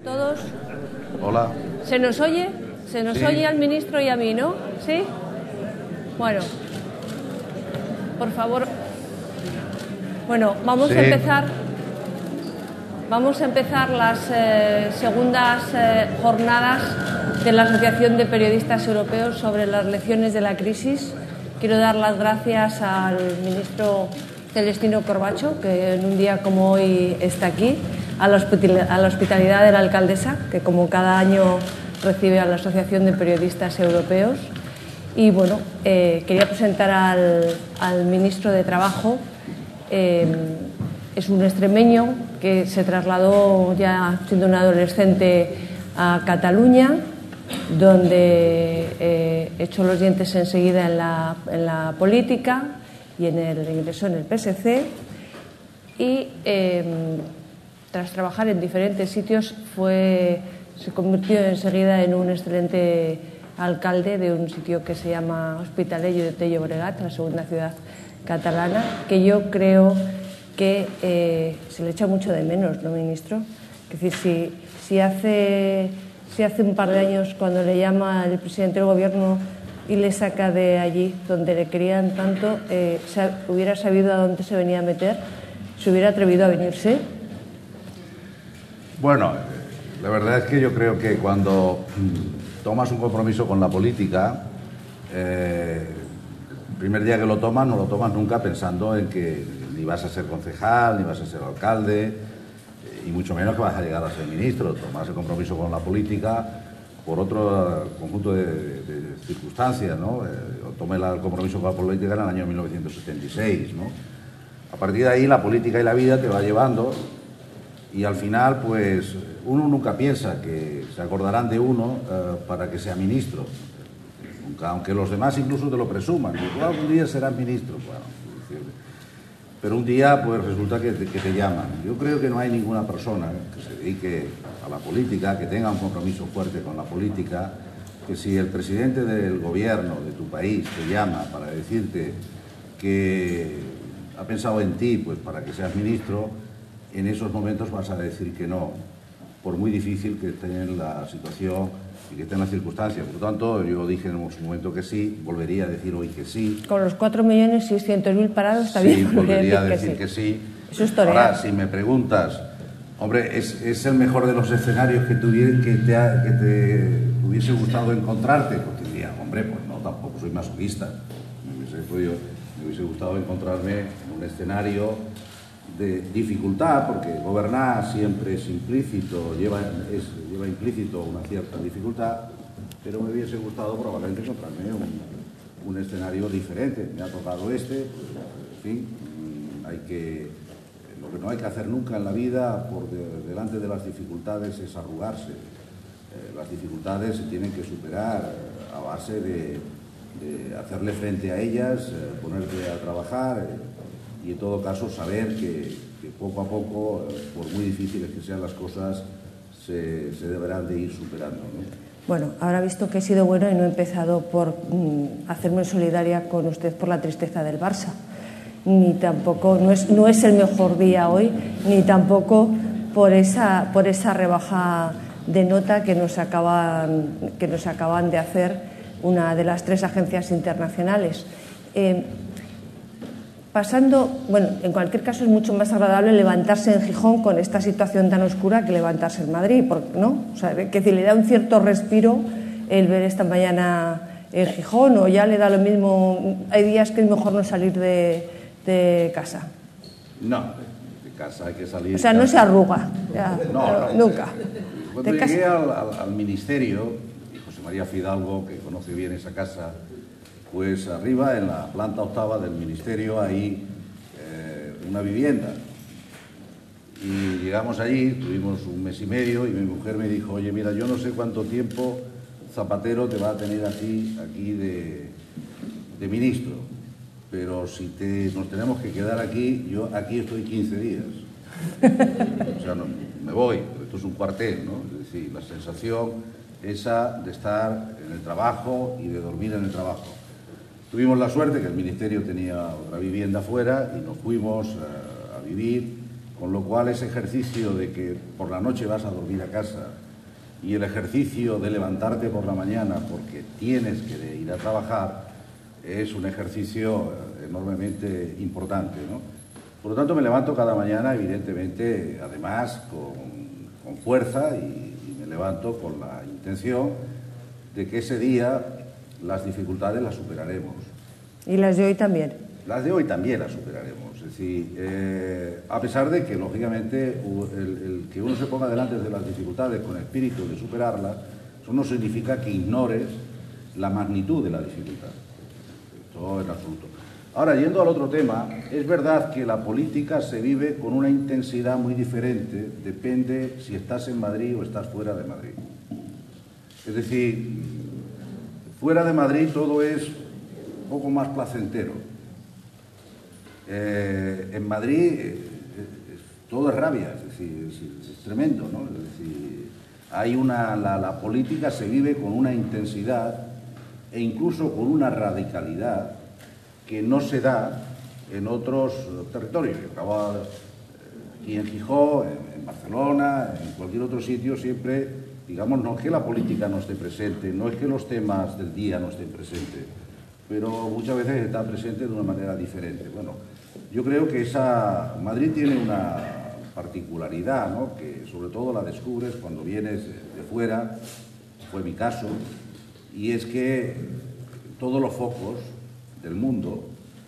Todos. Hola. ¿Se nos oye? ¿Se nos oye al ministro y a mí, no? ¿Sí? Bueno, por favor. Bueno, vamos a empezar. Vamos a empezar las segundas jornadas de la Asociación de Periodistas Europeos sobre las lecciones de la crisis. Quiero dar las gracias al ministro Celestino Corbacho, que en un día como hoy está aquí, a la hospitalidad de la alcaldesa, que como cada año recibe a la Asociación de Periodistas Europeos. Y bueno, quería presentar al ministro de Trabajo. Es un extremeño que se trasladó ya siendo un adolescente a Cataluña, donde echó los dientes enseguida en la política y ingresó en el PSC y tras trabajar en diferentes sitios se convirtió enseguida en un excelente alcalde de un sitio que se llama Hospitalet de Llobregat, la segunda ciudad catalana, que yo creo que se le echa mucho de menos, ¿no, ministro? Es decir, si hace un par de años, cuando le llama el presidente del gobierno y le saca de allí donde le querían tanto, hubiera sabido a dónde se venía a meter, se hubiera atrevido a venirse. Bueno, la verdad es que yo creo que cuando tomas un compromiso con la política, el primer día que lo tomas, no lo tomas nunca pensando en que ni vas a ser concejal, ni vas a ser alcalde, y mucho menos que vas a llegar a ser ministro. Tomas el compromiso con la política por otro conjunto de circunstancias, ¿no? Tomé el compromiso con la política en el año 1976, ¿no? A partir de ahí la política y la vida te va llevando y al final pues uno nunca piensa que se acordarán de uno para que sea ministro, nunca, aunque los demás incluso te lo presuman, que tú algún día serás ministro, bueno, pero un día pues resulta que te llaman. Yo creo que no hay ninguna persona que se dedique a la política, que tenga un compromiso fuerte con la política, que si el presidente del gobierno de tu país te llama para decirte que ha pensado en ti pues para que seas ministro, en esos momentos vas a decir que no, por muy difícil que esté en la situación y que esté en las circunstancias. Por lo tanto, yo dije en su momento que sí, volvería a decir hoy que sí. Con los 4.600.000 parados está bien. Sí, volvería a decir que sí. Eso es torear. Ahora, si me preguntas, hombre, ¿es el mejor de los escenarios que te hubiese gustado encontrarte? Pues te diría, hombre, pues no, tampoco soy masoquista. Me hubiese gustado encontrarme en un escenario de dificultad, porque gobernar siempre es implícito, lleva implícito una cierta dificultad, pero me hubiese gustado probablemente encontrarme un escenario diferente. Me ha tocado en fin, lo que no hay que hacer nunca en la vida delante de las dificultades es arrugarse. Las dificultades se tienen que superar a base de hacerle frente a ellas, ponerte a trabajar y en todo caso saber que poco a poco, por muy difíciles que sean las cosas, se deberán de ir superando, ¿no? Bueno, habrá visto que he sido bueno y no he empezado por hacerme solidaria con usted por la tristeza del Barça. Ni tampoco, no es el mejor día hoy, ni tampoco por esa rebaja de nota que nos acaban de hacer una de las 3 agencias internacionales. En cualquier caso es mucho más agradable levantarse en Gijón con esta situación tan oscura que levantarse en Madrid, ¿no? O sea, que le da un cierto respiro el ver esta mañana en Gijón, o ya le da lo mismo. Hay días que es mejor no salir de casa. No, de casa hay que salir. O sea, no se arruga, ya, no, nunca. Cuando llegué al ministerio, y José María Fidalgo, que conoce bien esa casa, pues arriba, en la planta 8ª del ministerio, hay una vivienda. Y llegamos allí, tuvimos un mes y medio, y mi mujer me dijo, oye, mira, yo no sé cuánto tiempo Zapatero te va a tener a ti aquí de ministro, pero si nos tenemos que quedar aquí, yo aquí estoy 15 días. O sea, no, me voy, pero esto es un cuartel, ¿no? Es decir, la sensación esa de estar en el trabajo y de dormir en el trabajo. Tuvimos la suerte que el ministerio tenía otra vivienda afuera y nos fuimos a vivir con lo cual ese ejercicio de que por la noche vas a dormir a casa y el ejercicio de levantarte por la mañana porque tienes que ir a trabajar es un ejercicio enormemente importante, ¿no? Por lo tanto, me levanto cada mañana, evidentemente, además con fuerza y me levanto con la intención de que ese día las dificultades las superaremos. ¿Y las de hoy también? Las de hoy también las superaremos. Es decir, a pesar de que, lógicamente, el que uno se ponga delante de las dificultades con espíritu de superarlas, eso no significa que ignores la magnitud de la dificultad. Esto en absoluto. Ahora, yendo al otro tema, es verdad que la política se vive con una intensidad muy diferente, depende si estás en Madrid o estás fuera de Madrid. Es decir, fuera de Madrid todo es un poco más placentero. En Madrid todo es rabia, es decir, es tremendo, ¿no? Es decir, hay la política se vive con una intensidad e incluso con una radicalidad que no se da en otros territorios. Yo acabo aquí en Gijón, en Barcelona, en cualquier otro sitio, siempre, digamos, no es que la política no esté presente, no es que los temas del día no estén presentes, pero muchas veces está presente de una manera diferente. Bueno, yo creo que Madrid tiene una particularidad, ¿no?, que sobre todo la descubres cuando vienes de fuera, fue mi caso, y es que todos los focos del mundo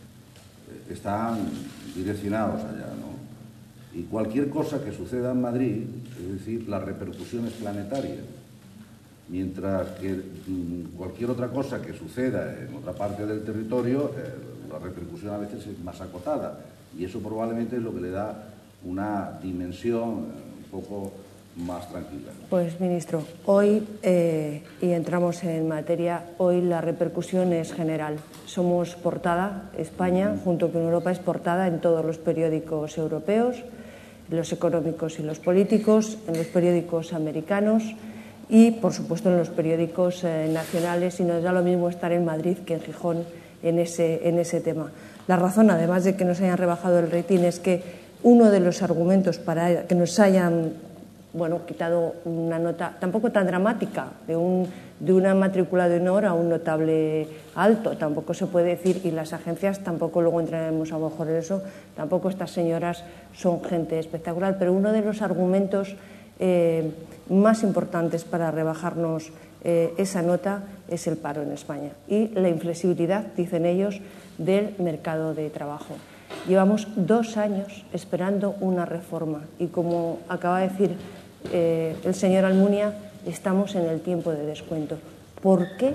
están direccionados allá, ¿no? Y cualquier cosa que suceda en Madrid, es decir, la repercusión es planetaria, mientras que cualquier otra cosa que suceda en otra parte del territorio, la repercusión a veces es más acotada, y eso probablemente es lo que le da una dimensión un poco más tranquila. Pues, ministro, hoy, y entramos en materia, hoy la repercusión es general. Somos portada, España, junto con Europa, es portada en todos los periódicos europeos, los económicos y los políticos, en los periódicos americanos y, por supuesto, en los periódicos nacionales, y nos da lo mismo estar en Madrid que en Gijón en ese tema. La razón, además de que nos hayan rebajado el rating, es que uno de los argumentos para que nos hayan quitado una nota tampoco tan dramática, de una matrícula de honor a un notable alto, tampoco se puede decir, y las agencias tampoco, luego entraremos a lo mejor en eso, tampoco estas señoras son gente espectacular, pero uno de los argumentos más importantes para rebajarnos esa nota es el paro en España y la inflexibilidad, dicen ellos, del mercado de trabajo. Llevamos 2 años esperando una reforma y, como acaba de decir el señor Almunia, estamos en el tiempo de descuento. ¿Por qué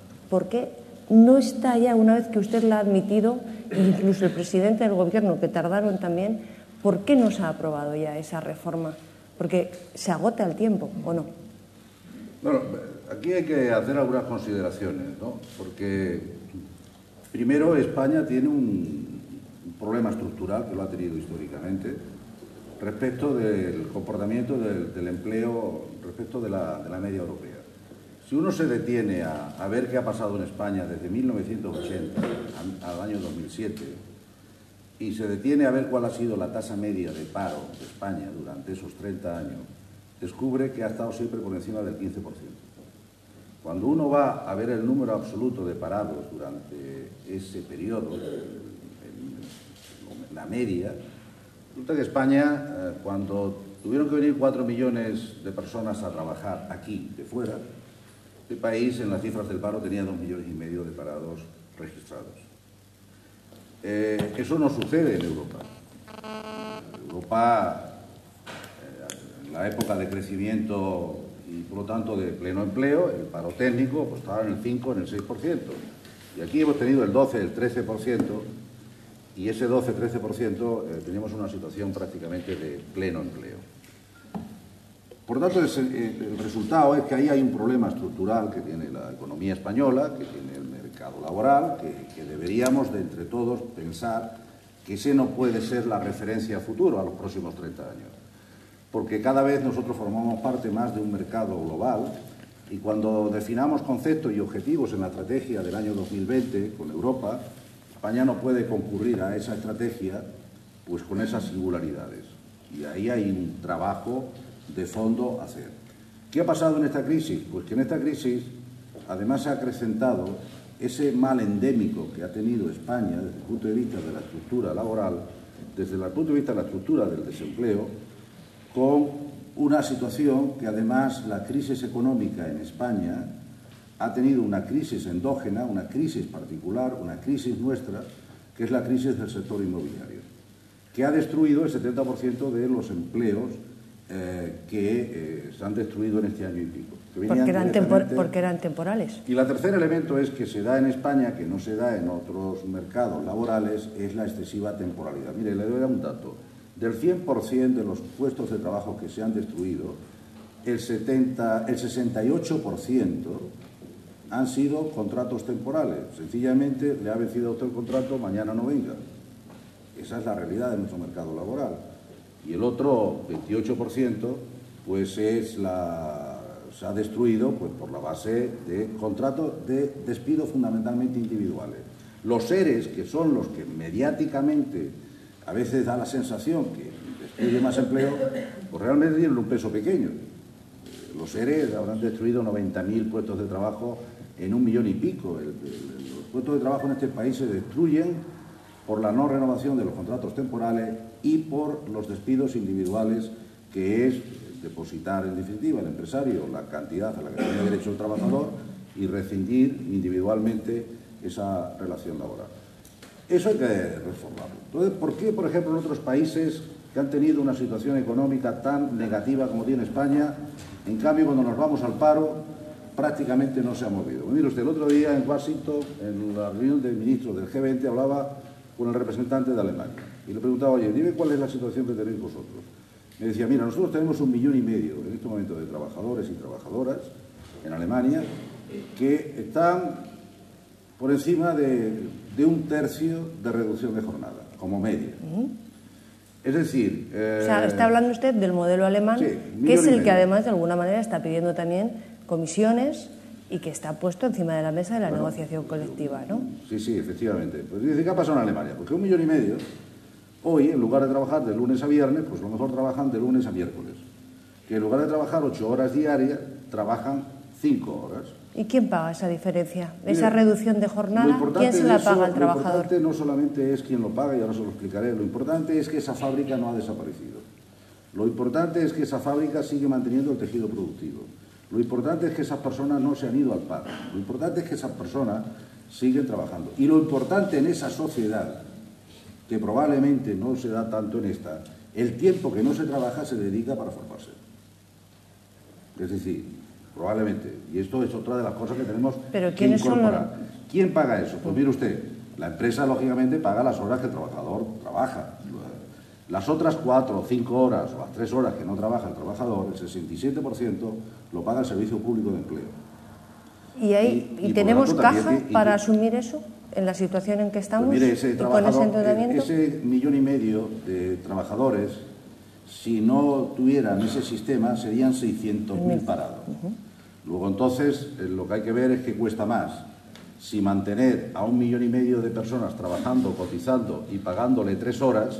no está ya, una vez que usted la ha admitido, incluso el presidente del Gobierno, que tardaron también, por qué no se ha aprobado ya esa reforma? Porque se agota el tiempo, ¿o no? Bueno, aquí hay que hacer algunas consideraciones, ¿no? Porque, primero, España tiene un problema estructural que lo ha tenido históricamente respecto del comportamiento del empleo respecto de la media europea. Si uno se detiene a ver qué ha pasado en España desde 1980 al año 2007 y se detiene a ver cuál ha sido la tasa media de paro de España durante esos 30 años, descubre que ha estado siempre por encima del 15%. Cuando uno va a ver el número absoluto de parados durante ese periodo, la media, resulta que España, cuando tuvieron que venir 4 millones de personas a trabajar aquí, de fuera, este país en las cifras del paro tenía 2,5 millones de parados registrados. Eso no sucede en Europa. Europa, en la época de crecimiento y por lo tanto de pleno empleo, el paro técnico pues, estaba en el 5, en el 6%. Y aquí hemos tenido el 12, el 13%, y ese 12-13% teníamos una situación prácticamente de pleno empleo. Por lo tanto, el resultado es que ahí hay un problema estructural que tiene la economía española, que tiene el mercado laboral, que deberíamos de entre todos pensar que ese no puede ser la referencia a futuro a los próximos 30 años. Porque cada vez nosotros formamos parte más de un mercado global y cuando definamos conceptos y objetivos en la estrategia del año 2020 con Europa, España no puede concurrir a esa estrategia pues con esas singularidades. Y ahí hay un trabajo de fondo a hacer. ¿Qué ha pasado en esta crisis? Pues que en esta crisis además se ha acrecentado ese mal endémico que ha tenido España desde el punto de vista de la estructura laboral, desde el punto de vista de la estructura del desempleo, con una situación que además la crisis económica en España ha tenido una crisis endógena, una crisis particular, una crisis nuestra, que es la crisis del sector inmobiliario, que ha destruido el 70% de los empleos que se han destruido en este año y pico. Porque eran temporales. Y el tercer elemento es que se da en España, que no se da en otros mercados laborales, es la excesiva temporalidad. Mire, le doy un dato. Del 100% de los puestos de trabajo que se han destruido, el 68% han sido contratos temporales. Sencillamente le ha vencido a usted el contrato, mañana no venga. Esa es la realidad de nuestro mercado laboral. Y el otro 28% pues se ha destruido pues, por la base de contratos de despido fundamentalmente individuales. Los ERES, que son los que mediáticamente a veces da la sensación que destruye más empleo, pues realmente tienen un peso pequeño. Los ERES habrán destruido 90.000 puestos de trabajo en 1 millón y pico. Los puestos de trabajo en este país se destruyen por la no renovación de los contratos temporales y por los despidos individuales, que es depositar en definitiva el empresario la cantidad a la que tiene derecho el trabajador y rescindir individualmente esa relación laboral. Eso hay que reformarlo. Entonces, ¿por qué, por ejemplo, en otros países que han tenido una situación económica tan negativa como tiene España, en cambio, cuando nos vamos al paro, prácticamente no se ha movido? Mire usted, el otro día en Washington, en la reunión de ministros del G20, hablaba con el representante de Alemania y le preguntaba, oye, dime cuál es la situación que tenéis vosotros. Me decía, mira, nosotros tenemos 1,5 millones en este momento de trabajadores y trabajadoras en Alemania que están por encima de 1/3 de reducción de jornada, como media. Es decir... o sea, está hablando usted del modelo alemán, sí, que es el que además de alguna manera está pidiendo también comisiones y que está puesto encima de la mesa de la negociación colectiva, ¿no? Sí, sí, efectivamente. Pues dice, ¿qué ha pasado en Alemania? Porque 1,5 millones hoy, en lugar de trabajar de lunes a viernes, pues a lo mejor trabajan de lunes a miércoles. Que en lugar de trabajar 8 horas diarias, trabajan 5 horas. ¿Y quién paga esa diferencia? Esa reducción de jornada, ¿quién se la paga al trabajador? Lo importante no solamente es quién lo paga, y ahora se lo explicaré, lo importante es que esa fábrica no ha desaparecido. Lo importante es que esa fábrica sigue manteniendo el tejido productivo. Lo importante es que esas personas no se han ido al paro. Lo importante es que esas personas siguen trabajando. Y lo importante en esa sociedad, que probablemente no se da tanto en esta, el tiempo que no se trabaja se dedica para formarse. Es decir, probablemente, y esto es otra de las cosas que tenemos que incorporar. ¿Quién paga eso? Pues mire usted, la empresa lógicamente paga las horas que el trabajador trabaja. Las otras 4 o 5 horas o las 3 horas que no trabaja el trabajador, el 67% lo paga el Servicio Público de Empleo. ¿Y tenemos caja para asumir eso en la situación en que estamos? Pues mire, y con ese endeudamiento. Ese 1,5 millones de trabajadores, si no tuvieran ese sistema, serían 600.000 parados. Luego, entonces, lo que hay que ver es que cuesta más. Si mantener a 1,5 millones de personas trabajando, cotizando y pagándole 3 horas,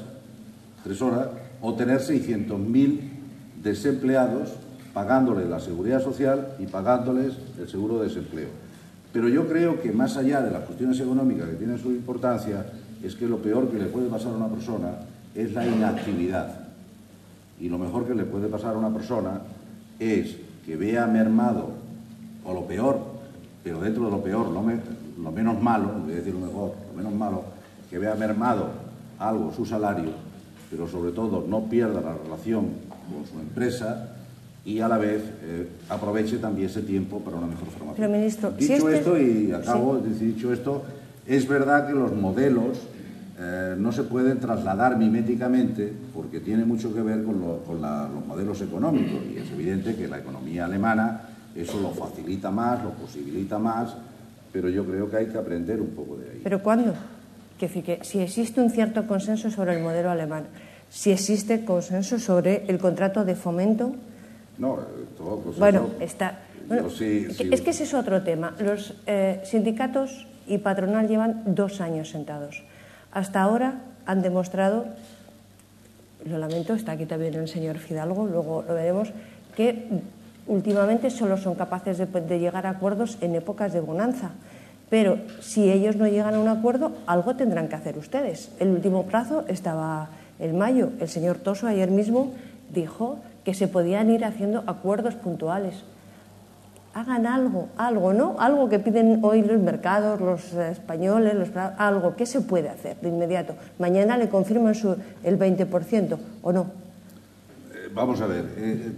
o tener 600.000 desempleados pagándole la seguridad social y pagándoles el seguro de desempleo. Pero yo creo que más allá de las cuestiones económicas que tienen su importancia, es que lo peor que le puede pasar a una persona es la inactividad. Y lo mejor que le puede pasar a una persona es que vea mermado, o lo peor, pero dentro de lo peor, lo menos malo, no voy a decir lo mejor, lo menos malo, que vea mermado algo su salario, pero sobre todo no pierda la relación con su empresa y a la vez aproveche también ese tiempo para una mejor formación. Pero, ministro, dicho esto, y acabo de decir, dicho esto, es verdad que los modelos no se pueden trasladar miméticamente porque tiene mucho que ver con los modelos económicos, y es evidente que la economía alemana eso lo facilita más, lo posibilita más, pero yo creo que hay que aprender un poco de ahí. ¿Pero cuándo? Si existe un cierto consenso sobre el modelo alemán, si existe consenso sobre el contrato de fomento. No, todo consenso. Bueno, está. Bueno, sí. Es que ese es otro tema. Los sindicatos y patronal llevan 2 años sentados. Hasta ahora han demostrado lo lamento, está aquí también el señor Fidalgo, luego lo veremos, que últimamente solo son capaces de llegar a acuerdos en épocas de bonanza. Pero si ellos no llegan a un acuerdo, algo tendrán que hacer ustedes. El último plazo estaba en mayo. El señor Toso ayer mismo dijo que se podían ir haciendo acuerdos puntuales. Hagan algo, ¿no? Algo que piden hoy los mercados, los españoles, algo. ¿Qué se puede hacer de inmediato? Mañana le confirman el 20%, ¿o no? Vamos a ver.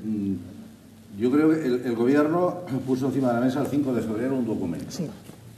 Yo creo que el Gobierno puso encima de la mesa el 5 de febrero un documento. Sí.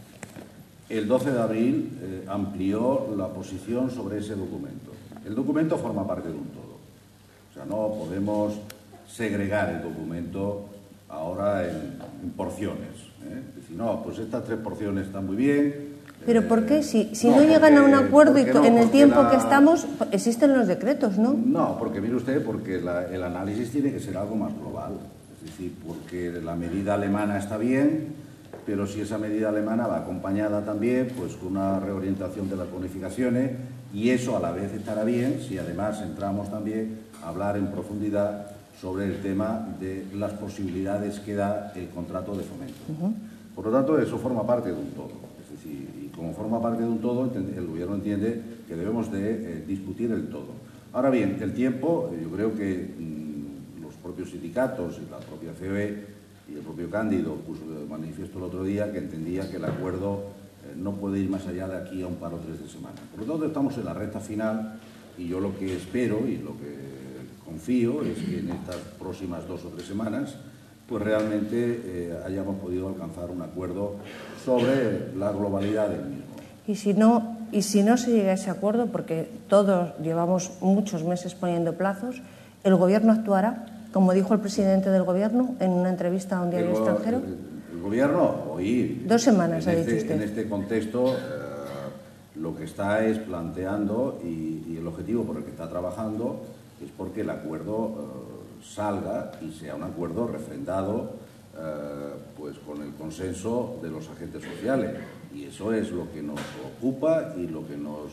El 12 de abril amplió la posición sobre ese documento. El documento forma parte de un todo. O sea, no podemos segregar el documento ahora en porciones. Es decir, no, pues estas 3 porciones están muy bien. ¿Pero por qué? Si no llegan a un acuerdo en el tiempo que estamos, existen los decretos, ¿no? No, porque mire usted, porque el análisis tiene que ser algo más global. Es decir, porque la medida alemana está bien, pero si esa medida alemana va acompañada también pues con una reorientación de las bonificaciones, y eso a la vez estará bien si además entramos también a hablar en profundidad sobre el tema de las posibilidades que da el contrato de fomento. Por lo tanto, eso forma parte de un todo. Es decir, y como forma parte de un todo, el Gobierno entiende que debemos de discutir el todo. Ahora bien, el tiempo, yo creo que los propios sindicatos y la propia COE y el propio Cándido puso de manifiesto el otro día que entendía que el acuerdo no puede ir más allá de aquí a un par o 3 de semana. Por lo tanto, estamos en la recta final y yo lo que espero y lo que confío es que en estas próximas 2 o 3 semanas pues realmente hayamos podido alcanzar un acuerdo sobre la globalidad del mismo. Y si no se llega a ese acuerdo, porque todos llevamos muchos meses poniendo plazos, ¿el Gobierno actuará? Como dijo el presidente del Gobierno en una entrevista a un diario extranjero. El Gobierno, hoy... 2 semanas, ha dicho usted. En este contexto, lo que está es planteando, y el objetivo por el que está trabajando, es porque el acuerdo salga y sea un acuerdo refrendado pues con el consenso de los agentes sociales. Y eso es lo que nos ocupa y lo que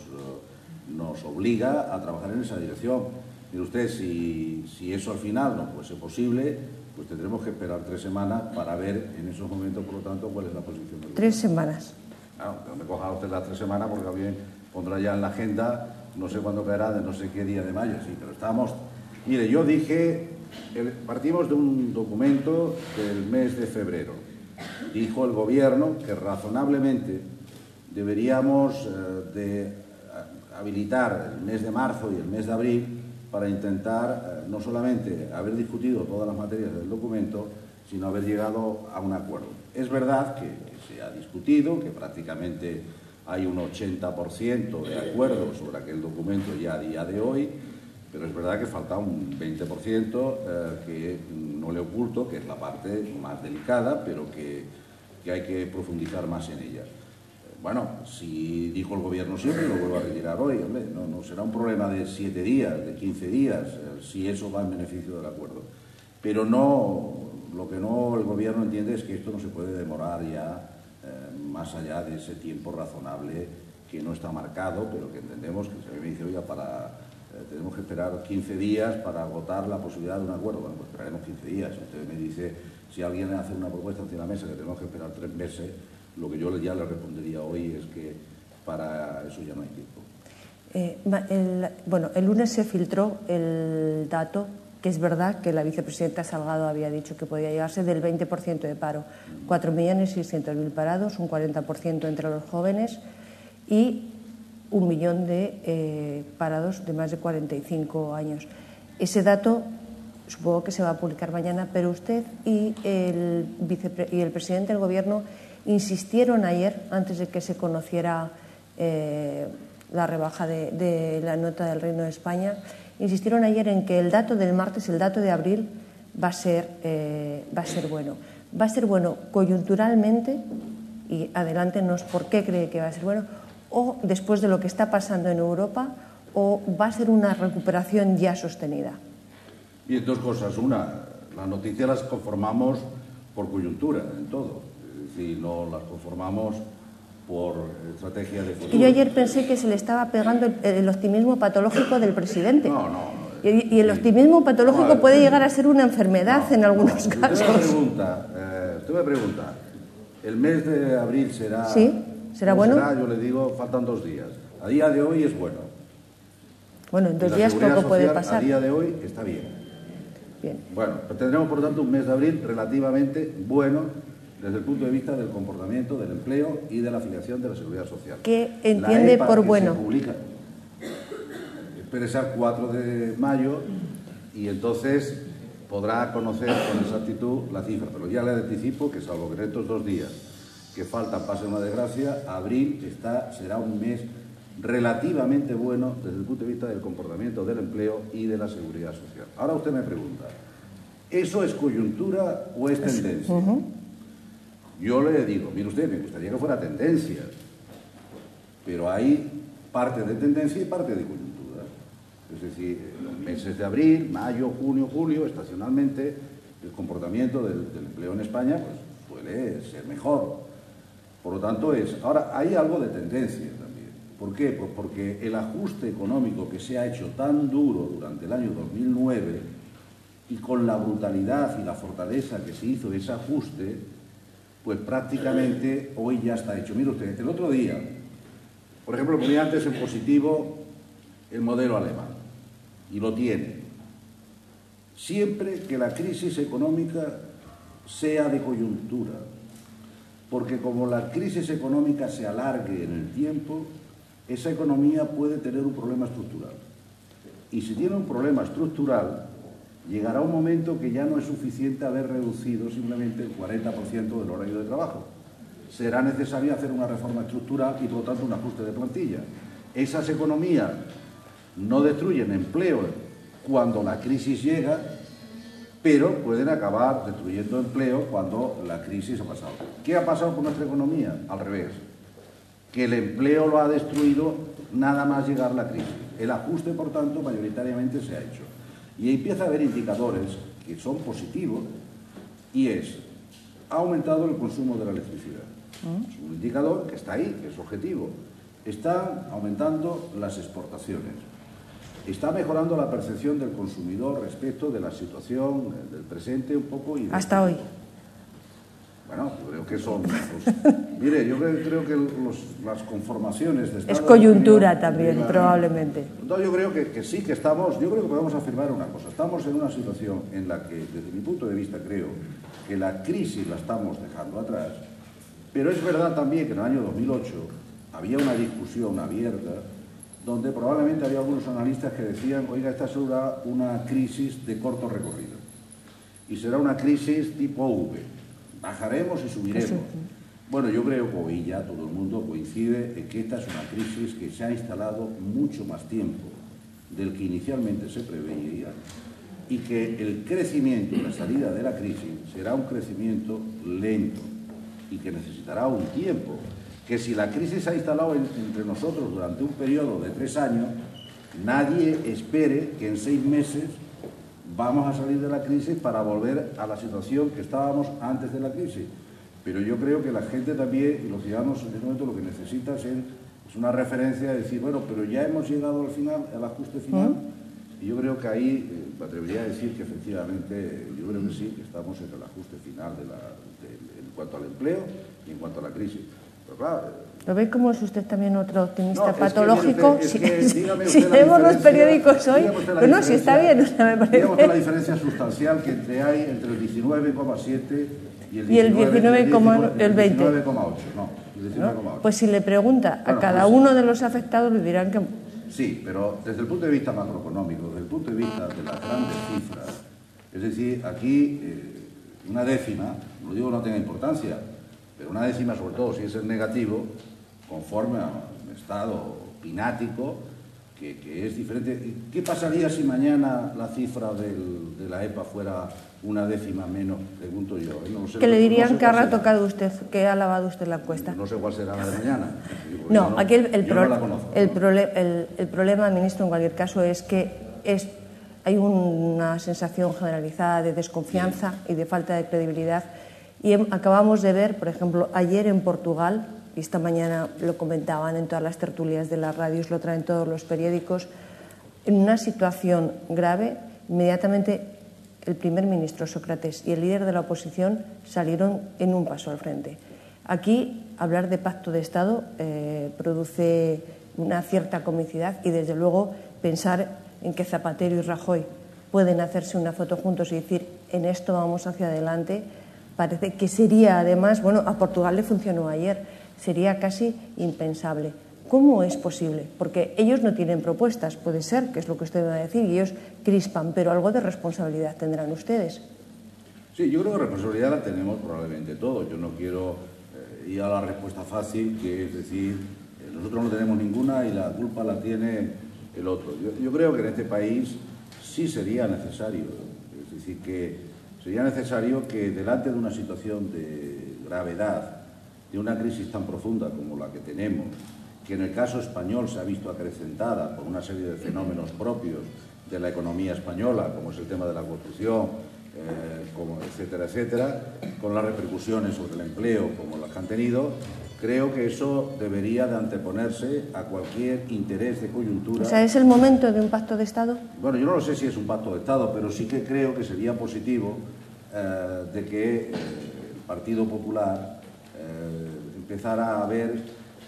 nos obliga a trabajar en esa dirección. Mire usted, si eso al final no fuese posible, pues tendremos que esperar 3 semanas para ver en esos momentos, por lo tanto, cuál es la posición del Gobierno. 3 semanas. Claro, no me coja usted las 3 semanas porque también pondrá ya en la agenda, no sé cuándo caerá, de no sé qué día de mayo, sí, pero estamos... Mire, yo dije, partimos de un documento del mes de febrero. Dijo el Gobierno que razonablemente deberíamos de habilitar el mes de marzo y el mes de abril para intentar no solamente haber discutido todas las materias del documento, sino haber llegado a un acuerdo. Es verdad que se ha discutido, que prácticamente hay un 80% de acuerdo sobre aquel documento ya a día de hoy, pero es verdad que falta un 20% que no le oculto, que es la parte más delicada, pero que hay que profundizar más en ella. Bueno, si dijo el Gobierno siempre, lo vuelvo a retirar hoy, hombre, no será un problema de 7 días, de 15 días, si eso va en beneficio del acuerdo. Pero no, lo que no el Gobierno entiende es que esto no se puede demorar ya más allá de ese tiempo razonable que no está marcado, pero que entendemos que se me dice, oiga, tenemos que esperar 15 días para agotar la posibilidad de un acuerdo. Bueno, pues esperaremos 15 días. Usted me dice, si alguien hace una propuesta encima de la mesa que tenemos que esperar 3 meses, lo que yo ya le respondería hoy es que para eso ya no hay tiempo. El lunes se filtró el dato, que es verdad que la vicepresidenta Salgado había dicho que podía llegarse del 20% de paro. 4.600.000 parados, un 40% entre los jóvenes y 1 millón de parados de más de 45 años. Ese dato supongo que se va a publicar mañana, pero usted y el presidente del Gobierno insistieron ayer, antes de que se conociera la rebaja de la nota del Reino de España, insistieron ayer en que el dato del martes, el dato de abril, va a ser bueno. Va a ser bueno coyunturalmente, y adelántenos por qué cree que va a ser bueno, o después de lo que está pasando en Europa, o va a ser una recuperación ya sostenida. Bien, 2 cosas. Una, las noticias las conformamos por coyuntura en todo. Es decir, no las conformamos por estrategia de futuro. Y yo ayer pensé que se le estaba pegando el optimismo patológico del presidente. No. Y el optimismo patológico puede llegar a ser una enfermedad en algunos casos. Usted me pregunta, ¿el mes de abril será, ¿será bueno? Yo le digo, faltan 2 días. A día de hoy es bueno. Bueno, en 2 días poco puede pasar. A día de hoy está bien. Bien. Bueno, pues tendremos por lo tanto un mes de abril relativamente bueno desde el punto de vista del comportamiento, del empleo y de la afiliación de la Seguridad Social. ¿Qué entiende por bueno? Se publica, espere ser 4 de mayo y entonces podrá conocer con exactitud la cifra. Pero ya le anticipo que salvo que en estos 2 días que faltan pase una desgracia, abril será un mes relativamente bueno desde el punto de vista del comportamiento del empleo y de la seguridad social. Ahora usted me pregunta, ¿eso es coyuntura o es tendencia? Yo le digo, mire usted, me gustaría que fuera tendencia, pero hay parte de tendencia y parte de coyuntura. Es decir, en los meses de abril, mayo, junio, julio, estacionalmente, el comportamiento del empleo en España pues, suele ser mejor. Por lo tanto, ahora hay algo de tendencia también. ¿Por qué? Pues porque el ajuste económico que se ha hecho tan duro durante el año 2009 y con la brutalidad y la fortaleza que se hizo ese ajuste, pues prácticamente hoy ya está hecho. Mire usted, el otro día, por ejemplo, ponía antes en positivo el modelo alemán, y lo tiene. Siempre que la crisis económica sea de coyuntura, porque como la crisis económica se alargue en el tiempo, esa economía puede tener un problema estructural. Y si tiene un problema estructural, llegará un momento que ya no es suficiente haber reducido simplemente el 40% del horario de trabajo. Será necesario hacer una reforma estructural y, por lo tanto, un ajuste de plantilla. Esas economías no destruyen empleo cuando la crisis llega, pero pueden acabar destruyendo empleo cuando la crisis ha pasado. ¿Qué ha pasado con nuestra economía? Al revés. Que el empleo lo ha destruido nada más llegar la crisis. El ajuste, por tanto, mayoritariamente se ha hecho. Y empieza a haber indicadores que son positivos y ha aumentado el consumo de la electricidad. Es un indicador que está ahí, que es objetivo. Están aumentando las exportaciones. Está mejorando la percepción del consumidor respecto de la situación del presente un poco. Hasta hoy. Bueno, yo creo que son... mire, yo creo que las conformaciones de Estado... Es coyuntura también, probablemente. No, yo creo que sí que estamos... Yo creo que podemos afirmar una cosa. Estamos en una situación en la que, desde mi punto de vista, creo que la crisis la estamos dejando atrás, pero es verdad también que en el año 2008 había una discusión abierta donde probablemente había algunos analistas que decían, oiga, esta será una crisis de corto recorrido y será una crisis tipo V. Bajaremos y subiremos. Bueno, yo creo que hoy ya todo el mundo coincide en que esta es una crisis que se ha instalado mucho más tiempo del que inicialmente se preveía y que el crecimiento y la salida de la crisis será un crecimiento lento y que necesitará un tiempo. Que si la crisis se ha instalado entre nosotros durante un periodo de 3 años, nadie espere que en 6 meses vamos a salir de la crisis para volver a la situación que estábamos antes de la crisis. Pero yo creo que la gente también, y los ciudadanos en este momento lo que necesitan es una referencia de decir, bueno, pero ya hemos llegado al final, al ajuste final, y yo creo que ahí me atrevería a decir que efectivamente, yo creo que sí, que estamos en el ajuste final en cuanto al empleo y en cuanto a la crisis. Pero claro, ¿lo ve como es usted también otro optimista no, patológico? Si leemos los periódicos hoy, pero no, si está bien, o sea, me parece. Digamos la diferencia sustancial que hay entre el 19,7 y el 19,8. No, el 19,8. Pues si le pregunta a cada uno de los afectados, le dirán que... Sí, pero desde el punto de vista macroeconómico, desde el punto de vista de las grandes cifras, es decir, aquí una décima, no digo no tenga importancia, pero una décima, sobre todo si es el negativo, conforme a un estado pinático, que es diferente. ¿Qué pasaría si mañana la cifra de la EPA fuera una décima menos? Pregunto yo. No sé, que le dirían que ha retocado usted, que ha lavado usted la encuesta. No sé cuál será la de mañana. No, aquí el problema, ministro, en cualquier caso, es que hay una sensación generalizada de desconfianza y de falta de credibilidad. Y acabamos de ver, por ejemplo, ayer en Portugal, y esta mañana lo comentaban en todas las tertulias de las radios, lo traen todos los periódicos, En una situación grave, inmediatamente el primer ministro Sócrates y el líder de la oposición salieron en un paso al frente. Aquí, hablar de pacto de Estado produce una cierta comicidad y, desde luego, pensar en que Zapatero y Rajoy pueden hacerse una foto juntos y decir en esto vamos hacia adelante, parece que sería, además, bueno, a Portugal le funcionó ayer, sería casi impensable. ¿Cómo es posible? Porque ellos no tienen propuestas, puede ser, que es lo que usted va a decir, y ellos crispan, pero algo de responsabilidad tendrán ustedes. Sí, yo creo que responsabilidad la tenemos probablemente todos. Yo no quiero ir a la respuesta fácil, que es decir, nosotros no tenemos ninguna y la culpa la tiene el otro. Yo creo que en este país sí sería necesario, es decir, que sería necesario que delante de una situación de gravedad, de una crisis tan profunda como la que tenemos, que en el caso español se ha visto acrecentada por una serie de fenómenos propios de la economía española, como es el tema de la construcción, como etcétera, etcétera, con las repercusiones sobre el empleo como las que han tenido, creo que eso debería de anteponerse a cualquier interés de coyuntura. O sea, ¿es el momento de un pacto de Estado? Bueno, yo no lo sé si es un pacto de Estado, pero sí que creo que sería positivo de que el Partido Popular empezara a ver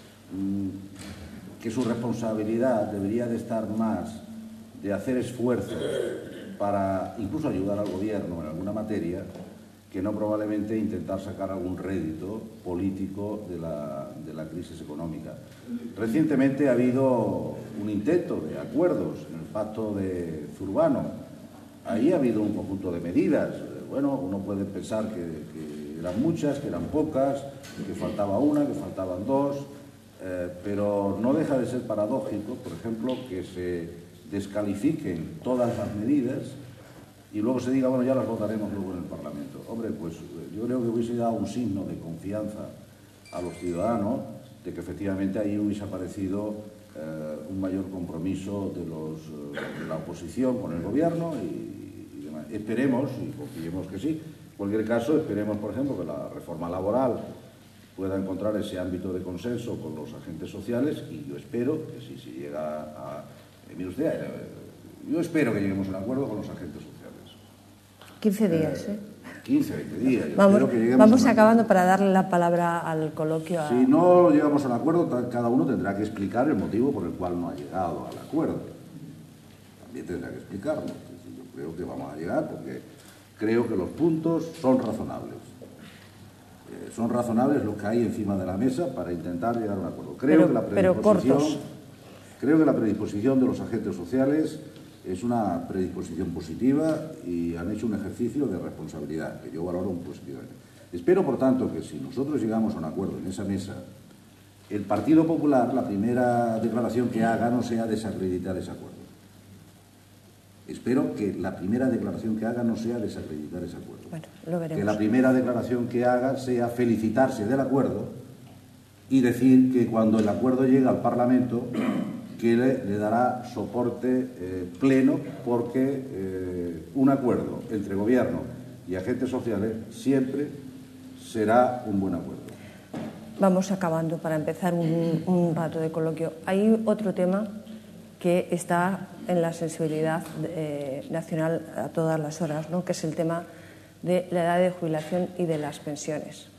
que su responsabilidad debería de estar más de hacer esfuerzos para incluso ayudar al gobierno en alguna materia, que no probablemente intentar sacar algún rédito político de la crisis económica. Recientemente ha habido un intento de acuerdos en el pacto de Zurbano. Ahí ha habido un conjunto de medidas. Bueno, uno puede pensar que eran muchas, que eran pocas, que faltaba una, que faltaban dos, pero no deja de ser paradójico, por ejemplo, que se descalifiquen todas las medidas y luego se diga, bueno, ya las votaremos luego en el Parlamento. Hombre, pues yo creo que hubiese dado un signo de confianza a los ciudadanos de que efectivamente ahí hubiese aparecido un mayor compromiso de la oposición con el gobierno y demás. Esperemos, y confiemos que sí, en cualquier caso, esperemos, por ejemplo, que la reforma laboral pueda encontrar ese ámbito de consenso con los agentes sociales y yo espero que si se llega a... mire usted, yo espero que lleguemos a un acuerdo con los agentes sociales. 15 días, 15, 20 días. Vamos acabando para darle la palabra al coloquio. Si no llegamos a un acuerdo, cada uno tendrá que explicar el motivo por el cual no ha llegado al acuerdo. También tendrá que explicarlo. Yo creo que vamos a llegar porque creo que los puntos son razonables. Son razonables los que hay encima de la mesa para intentar llegar a un acuerdo. Creo que la predisposición de los agentes sociales es una predisposición positiva y han hecho un ejercicio de responsabilidad, que yo valoro positivamente. Espero, por tanto, que si nosotros llegamos a un acuerdo en esa mesa, el Partido Popular, la primera declaración que haga no sea desacreditar ese acuerdo. Espero que la primera declaración que haga no sea desacreditar ese acuerdo. Bueno, lo veremos. Que la primera declaración que haga sea felicitarse del acuerdo y decir que cuando el acuerdo llega al Parlamento que le dará soporte pleno porque un acuerdo entre gobierno y agentes sociales siempre será un buen acuerdo. Vamos acabando para empezar un rato de coloquio. Hay otro tema que está en la sensibilidad nacional a todas las horas, ¿no?, que es el tema de la edad de jubilación y de las pensiones.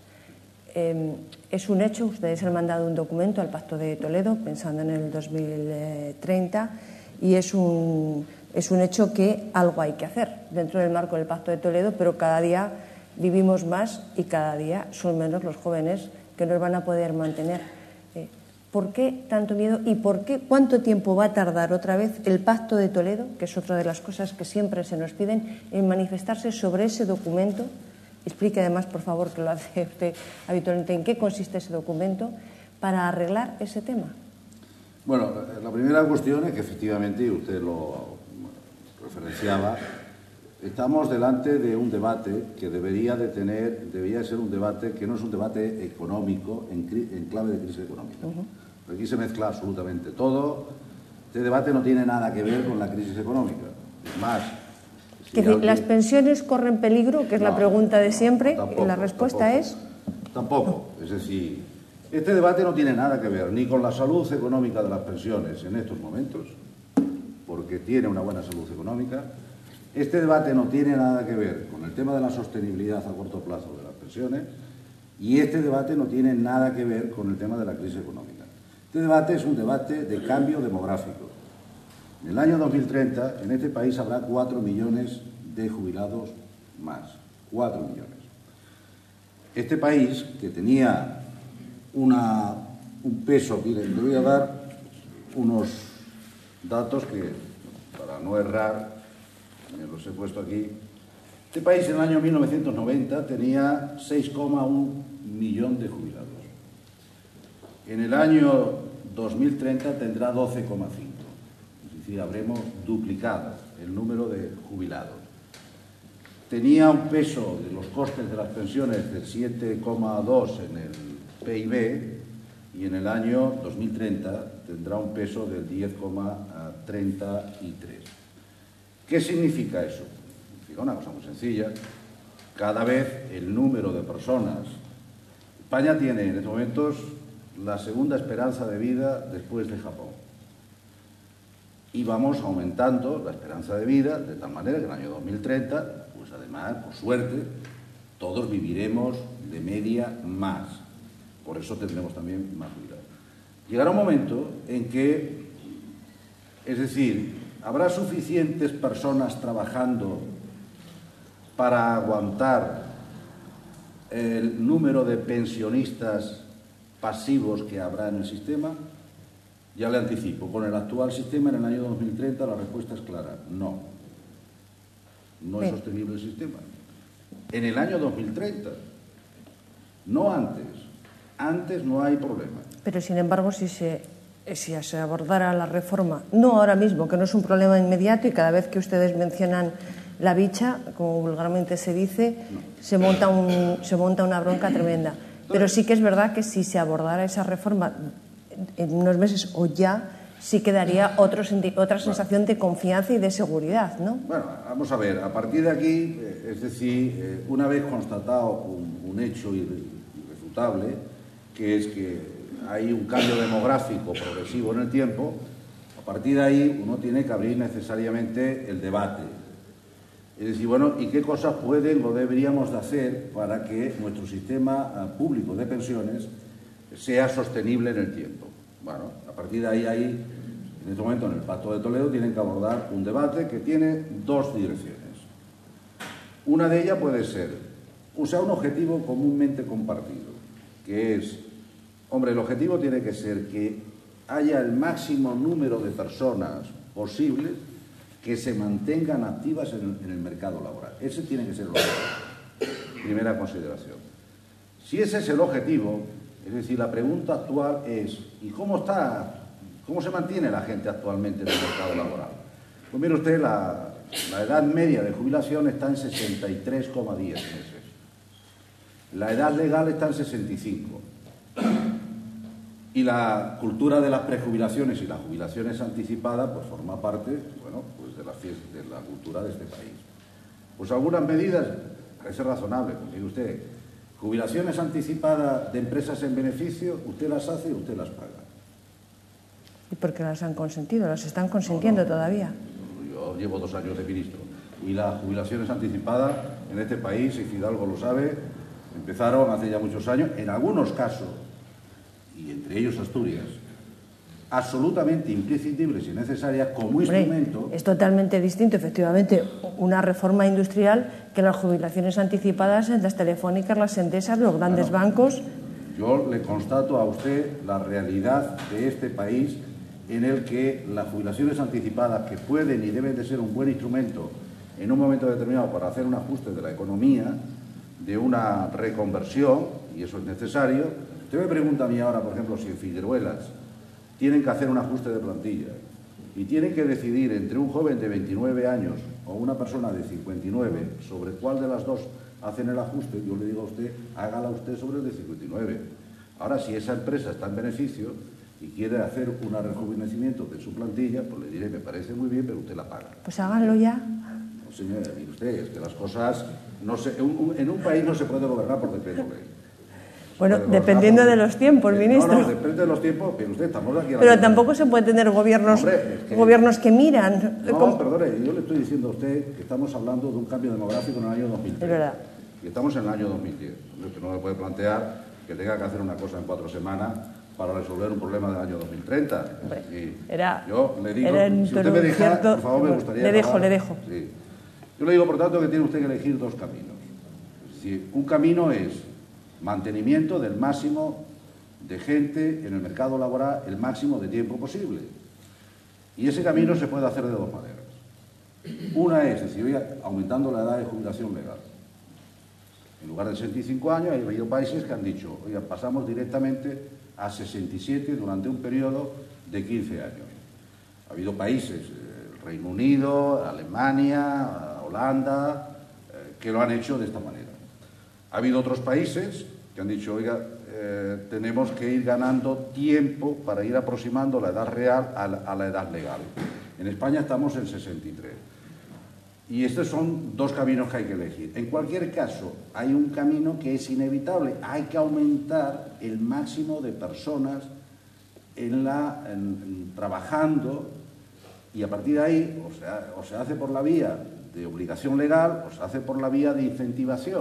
Es un hecho, ustedes han mandado un documento al Pacto de Toledo pensando en el 2030 y es un hecho que algo hay que hacer dentro del marco del Pacto de Toledo, pero cada día vivimos más y cada día son menos los jóvenes que nos van a poder mantener. ¿Por qué tanto miedo y cuánto tiempo va a tardar otra vez el Pacto de Toledo, que es otra de las cosas que siempre se nos piden, en manifestarse sobre ese documento? Explique además, por favor, que lo hace usted habitualmente, en qué consiste ese documento para arreglar ese tema. Bueno, la primera cuestión es que efectivamente, y usted lo referenciaba, estamos delante de un debate que debería de ser un debate que no es un debate económico en clave de crisis económica. Aquí se mezcla absolutamente todo. Este debate no tiene nada que ver con la crisis económica. Es más, ¿las pensiones corren peligro? Que es la pregunta de siempre, y la respuesta es... Tampoco. Es decir, este debate no tiene nada que ver ni con la salud económica de las pensiones en estos momentos, porque tiene una buena salud económica. Este debate no tiene nada que ver con el tema de la sostenibilidad a corto plazo de las pensiones y este debate no tiene nada que ver con el tema de la crisis económica. Este debate es un debate de cambio demográfico. En el año 2030 en este país habrá 4 millones de jubilados más. 4 millones. Este país, que tenía un peso, miren, le voy a dar unos datos que, para no errar, me los he puesto aquí. Este país en el año 1990 tenía 6,1 millón de jubilados. En el año 2030 tendrá 12,5. Es decir, habremos duplicado el número de jubilados. Tenía un peso de los costes de las pensiones del 7,2 en el PIB y en el año 2030 tendrá un peso del 10,33. ¿Qué significa eso? Significa una cosa muy sencilla. Cada vez el número de personas... España tiene en estos momentos la segunda esperanza de vida después de Japón. Y vamos aumentando la esperanza de vida de tal manera que en el año 2030, pues además, por suerte, todos viviremos de media más. Por eso tendremos también más jubilados. Llegará un momento en que, es decir, habrá suficientes personas trabajando para aguantar el número de pensionistas pasivos que habrá en el sistema. Ya le anticipo, con el actual sistema en el año 2030 la respuesta es clara, no. No es sostenible el sistema. En el año 2030, no antes. Antes no hay problema. Pero sin embargo, si se abordara la reforma, no ahora mismo, que no es un problema inmediato y cada vez que ustedes mencionan la bicha, como vulgarmente se dice, no. se monta una bronca tremenda. Pero sí que es verdad que si se abordara esa reforma en unos meses o ya, sí que daría otra sensación de confianza y de seguridad, ¿no? Bueno, vamos a ver, a partir de aquí, es decir, una vez constatado un hecho irrefutable, que es que hay un cambio demográfico progresivo en el tiempo, a partir de ahí uno tiene que abrir necesariamente el debate. Es decir, bueno, ¿y qué cosas pueden o deberíamos de hacer para que nuestro sistema público de pensiones sea sostenible en el tiempo? Bueno, a partir de ahí, en este momento en el Pacto de Toledo tienen que abordar un debate que tiene dos direcciones. Una de ellas puede ser, un objetivo comúnmente compartido, que es, hombre, el objetivo tiene que ser que haya el máximo número de personas posibles que se mantengan activas en el mercado laboral. Ese tiene que ser el objetivo. Primera consideración. Si ese es el objetivo, es decir, la pregunta actual es, ¿y cómo se mantiene la gente actualmente en el mercado laboral? Pues mire usted, la edad media de jubilación está en 63,10 meses. La edad legal está en 65. Y la cultura de las prejubilaciones y las jubilaciones anticipadas pues forma parte, bueno, pues de la cultura de este país. Pues algunas medidas parece razonable, pues mire usted, jubilaciones anticipadas de empresas en beneficio, usted las hace y usted las paga. ¿Y por qué las han consentido? ¿Las están consintiendo todavía? Yo llevo 2 años de ministro y las jubilaciones anticipadas en este país, y Fidalgo lo sabe, empezaron hace ya muchos años, en algunos casos, y entre ellos Asturias, absolutamente imprescindibles y necesarias como instrumento. Es totalmente distinto, efectivamente, una reforma industrial que las jubilaciones anticipadas en las telefónicas, las Endesas, los grandes bancos. Yo le constato a usted la realidad de este país en el que las jubilaciones anticipadas, que pueden y deben de ser un buen instrumento en un momento determinado para hacer un ajuste de la economía, de una reconversión, y eso es necesario. Usted me pregunta a mí ahora, por ejemplo, si en Figueruelas tienen que hacer un ajuste de plantilla y tienen que decidir entre un joven de 29 años o una persona de 59 sobre cuál de las dos hacen el ajuste, yo le digo a usted, hágala usted sobre el de 59. Ahora, si esa empresa está en beneficio y quiere hacer un rejuvenecimiento de su plantilla, pues le diré, me parece muy bien, pero usted la paga. Pues háganlo ya. No, señora, mire usted, es que las cosas, en un país no se puede gobernar por decreto ley. Bueno, dependiendo de los tiempos, ministro. No, depende de los tiempos, pero usted estamos aquí. Pero tampoco se puede tener gobiernos, gobiernos que miran. No, perdone, yo le estoy diciendo a usted que estamos hablando de un cambio demográfico en el año 2010. Es verdad. Y estamos en el año 2010. Usted no me puede plantear que tenga que hacer una cosa en 4 semanas para resolver un problema del año 2030. Yo le digo, si usted me deja, por favor, me gustaría... Le dejo. Sí. Yo le digo, por tanto, que tiene usted que elegir 2 caminos. Es decir, un camino es mantenimiento del máximo de gente en el mercado laboral el máximo de tiempo posible. Y ese camino se puede hacer de 2 maneras. Una es decir, aumentando la edad de jubilación legal. En lugar de 65 años, hay habido países que han dicho, oiga, pasamos directamente a 67 durante un periodo de 15 años. Ha habido países, el Reino Unido, Alemania, Holanda, que lo han hecho de esta manera. Ha habido otros países que han dicho, oiga, tenemos que ir ganando tiempo para ir aproximando la edad real a la edad legal. En España estamos en 63. Y estos son 2 caminos que hay que elegir. En cualquier caso, hay un camino que es inevitable. Hay que aumentar el máximo de personas trabajando, y a partir de ahí o se hace por la vía de obligación legal o se hace por la vía de incentivación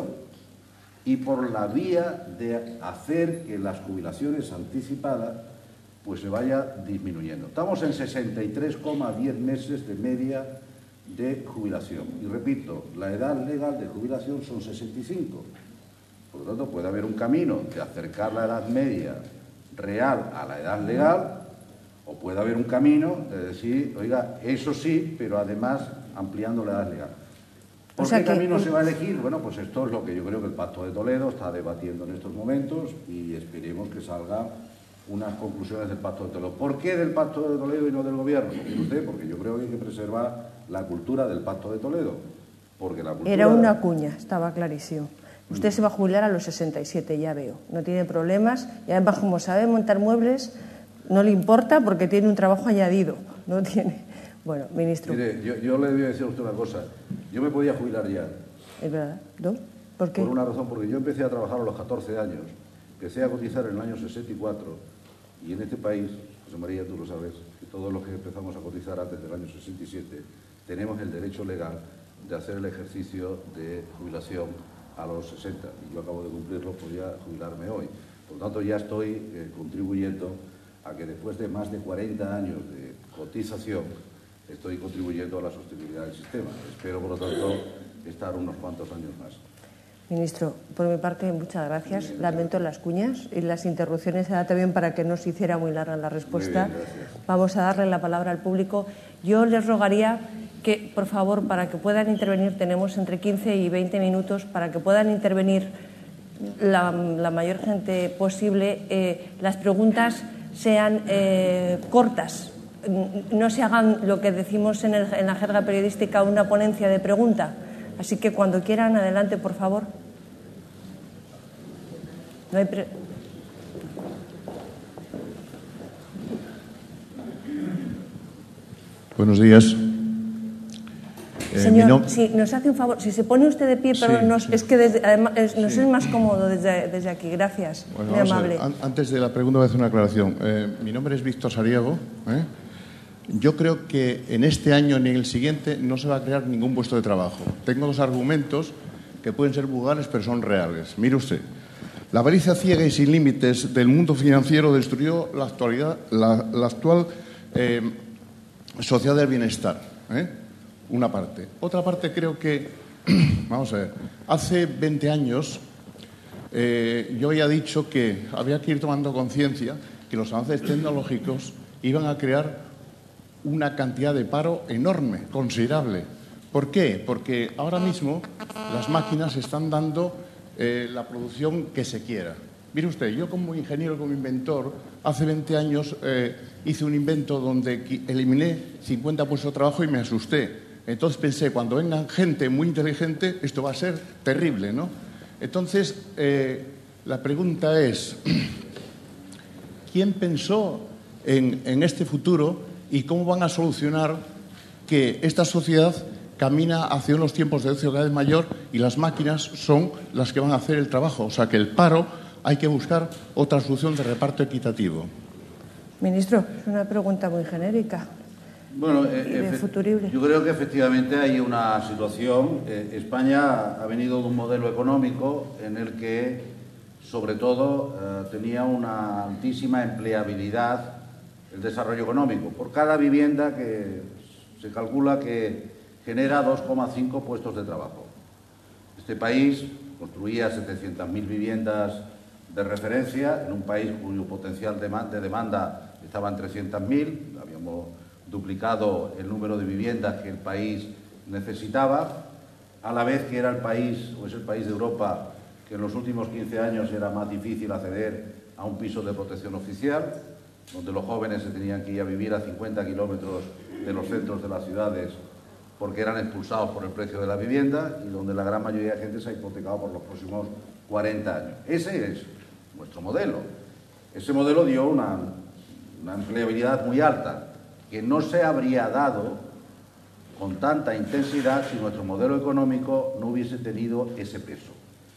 y por la vía de hacer que las jubilaciones anticipadas pues se vaya disminuyendo. Estamos en 63,10 meses de media de jubilación. Y repito, la edad legal de jubilación son 65. Por lo tanto, puede haber un camino de acercar la edad media real a la edad legal, o puede haber un camino de decir, oiga, eso sí, pero además ampliando la edad legal. ¿Por qué camino se va a elegir? Bueno, pues esto es lo que yo creo que el Pacto de Toledo está debatiendo en estos momentos y esperemos que salgan unas conclusiones del Pacto de Toledo. ¿Por qué del Pacto de Toledo y no del Gobierno? ¿Mire usted? Porque yo creo que hay que preservar la cultura del Pacto de Toledo. Porque la cultura... Era una cuña, estaba clarísimo. Usted se va a jubilar a los 67, ya veo. No tiene problemas y además, como sabe montar muebles, no le importa porque tiene un trabajo añadido. No tiene... Bueno, ministro... Mire, yo le voy a decir a usted una cosa. Yo me podía jubilar ya. ¿Es verdad? ¿No? ¿Por qué? Por una razón, porque yo empecé a trabajar a los 14 años. Empecé a cotizar en el año 64 y en este país, José María, tú lo sabes, que todos los que empezamos a cotizar antes del año 67 tenemos el derecho legal de hacer el ejercicio de jubilación a los 60. Y yo acabo de cumplirlo, podía jubilarme hoy. Por lo tanto, ya estoy contribuyendo a que después de más de 40 años de cotización, estoy contribuyendo a la sostenibilidad del sistema. Espero, por lo tanto, estar unos cuantos años más. Ministro, por mi parte, muchas gracias. Lamento las cuñas y las interrupciones. Era también para que no se hiciera muy larga la respuesta. Vamos a darle la palabra al público. Yo les rogaría que, por favor, para que puedan intervenir, tenemos entre 15 y 20 minutos, para que puedan intervenir la mayor gente posible, las preguntas sean cortas. No se hagan lo que decimos en la jerga periodística, una ponencia de pregunta. Así que cuando quieran, adelante, por favor. No hay Buenos días. Señor, si nos hace un favor, si se pone usted de pie, pero es que además nos es más cómodo desde aquí. Gracias, bueno, muy amable. Antes de la pregunta voy a hacer una aclaración. Mi nombre es Víctor Sariego. Yo creo que en este año ni en el siguiente no se va a crear ningún puesto de trabajo. Tengo 2 argumentos que pueden ser vulgares, pero son reales. Mire usted, la avaricia ciega y sin límites del mundo financiero destruyó la actual sociedad del bienestar. Una parte. Otra parte, creo que, vamos a ver, hace 20 años yo había dicho que había que ir tomando conciencia que los avances tecnológicos iban a crear una cantidad de paro enorme, considerable. ¿Por qué? Porque ahora mismo las máquinas están dando la producción que se quiera. Mire usted, yo como ingeniero, como inventor, hace 20 años hice un invento donde eliminé 50 puestos de trabajo y me asusté. Entonces pensé, cuando vengan gente muy inteligente, esto va a ser terrible, ¿no? Entonces, la pregunta es, ¿quién pensó en este futuro y cómo van a solucionar que esta sociedad camina hacia unos tiempos de ocio cada vez mayor y las máquinas son las que van a hacer el trabajo? O sea, que el paro hay que buscar otra solución de reparto equitativo. Ministro, es una pregunta muy genérica. Bueno, futurible. Yo creo que efectivamente hay una situación. España ha venido de un modelo económico en el que, sobre todo, tenía una altísima empleabilidad el desarrollo económico. Por cada vivienda que se calcula que genera 2,5 puestos de trabajo. Este país construía 700.000 viviendas de referencia en un país cuyo potencial de demanda estaba en 300.000. Habíamos duplicado el número de viviendas que el país necesitaba, a la vez que era el país, o es el país de Europa, que en los últimos 15 años era más difícil acceder a un piso de protección oficial, donde los jóvenes se tenían que ir a vivir a 50 kilómetros de los centros de las ciudades porque eran expulsados por el precio de la vivienda y donde la gran mayoría de gente se ha hipotecado por los próximos 40 años. Ese es nuestro modelo. Ese modelo dio una empleabilidad muy alta, que no se habría dado con tanta intensidad si nuestro modelo económico no hubiese tenido ese peso.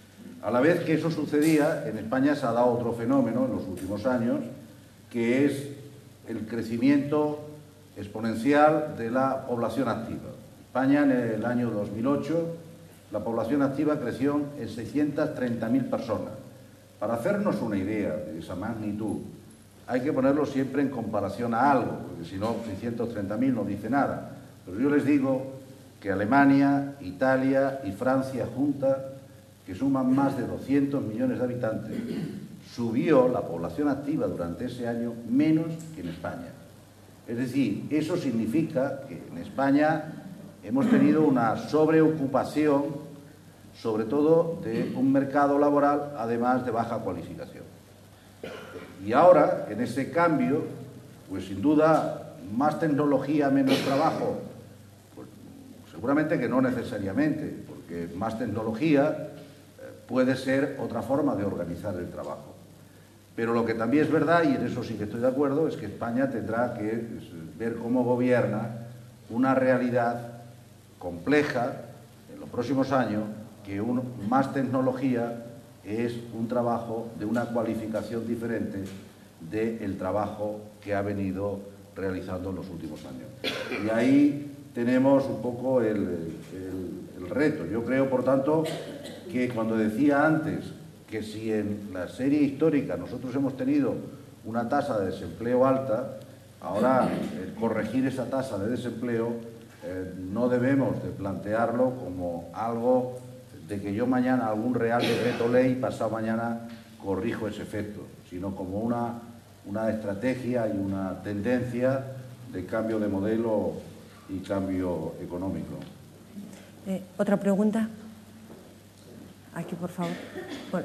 A la vez que eso sucedía, en España se ha dado otro fenómeno en los últimos años, que es el crecimiento exponencial de la población activa. España, en el año 2008, la población activa creció en 630.000 personas. Para hacernos una idea de esa magnitud, hay que ponerlo siempre en comparación a algo, porque si no, 630.000 no dice nada. Pero yo les digo que Alemania, Italia y Francia juntas, que suman más de 200 millones de habitantes, subió la población activa durante ese año menos que en España. Es decir, eso significa que en España hemos tenido una sobreocupación, sobre todo de un mercado laboral, además de baja cualificación. Y ahora, en ese cambio, pues sin duda, más tecnología, menos trabajo, pues seguramente que no necesariamente, porque más tecnología puede ser otra forma de organizar el trabajo. Pero lo que también es verdad, y en eso sí que estoy de acuerdo, es que España tendrá que ver cómo gobierna una realidad compleja en los próximos años, que más tecnología es un trabajo de una cualificación diferente del trabajo que ha venido realizando en los últimos años. Y ahí tenemos un poco el reto. Yo creo, por tanto, que cuando decía antes que si en la serie histórica nosotros hemos tenido una tasa de desempleo alta, ahora corregir esa tasa de desempleo no debemos de plantearlo como algo de que yo mañana algún real decreto ley, pasado mañana corrijo ese efecto, sino como una estrategia y una tendencia de cambio de modelo y cambio económico. ¿Otra pregunta? Aquí, por favor. Bueno.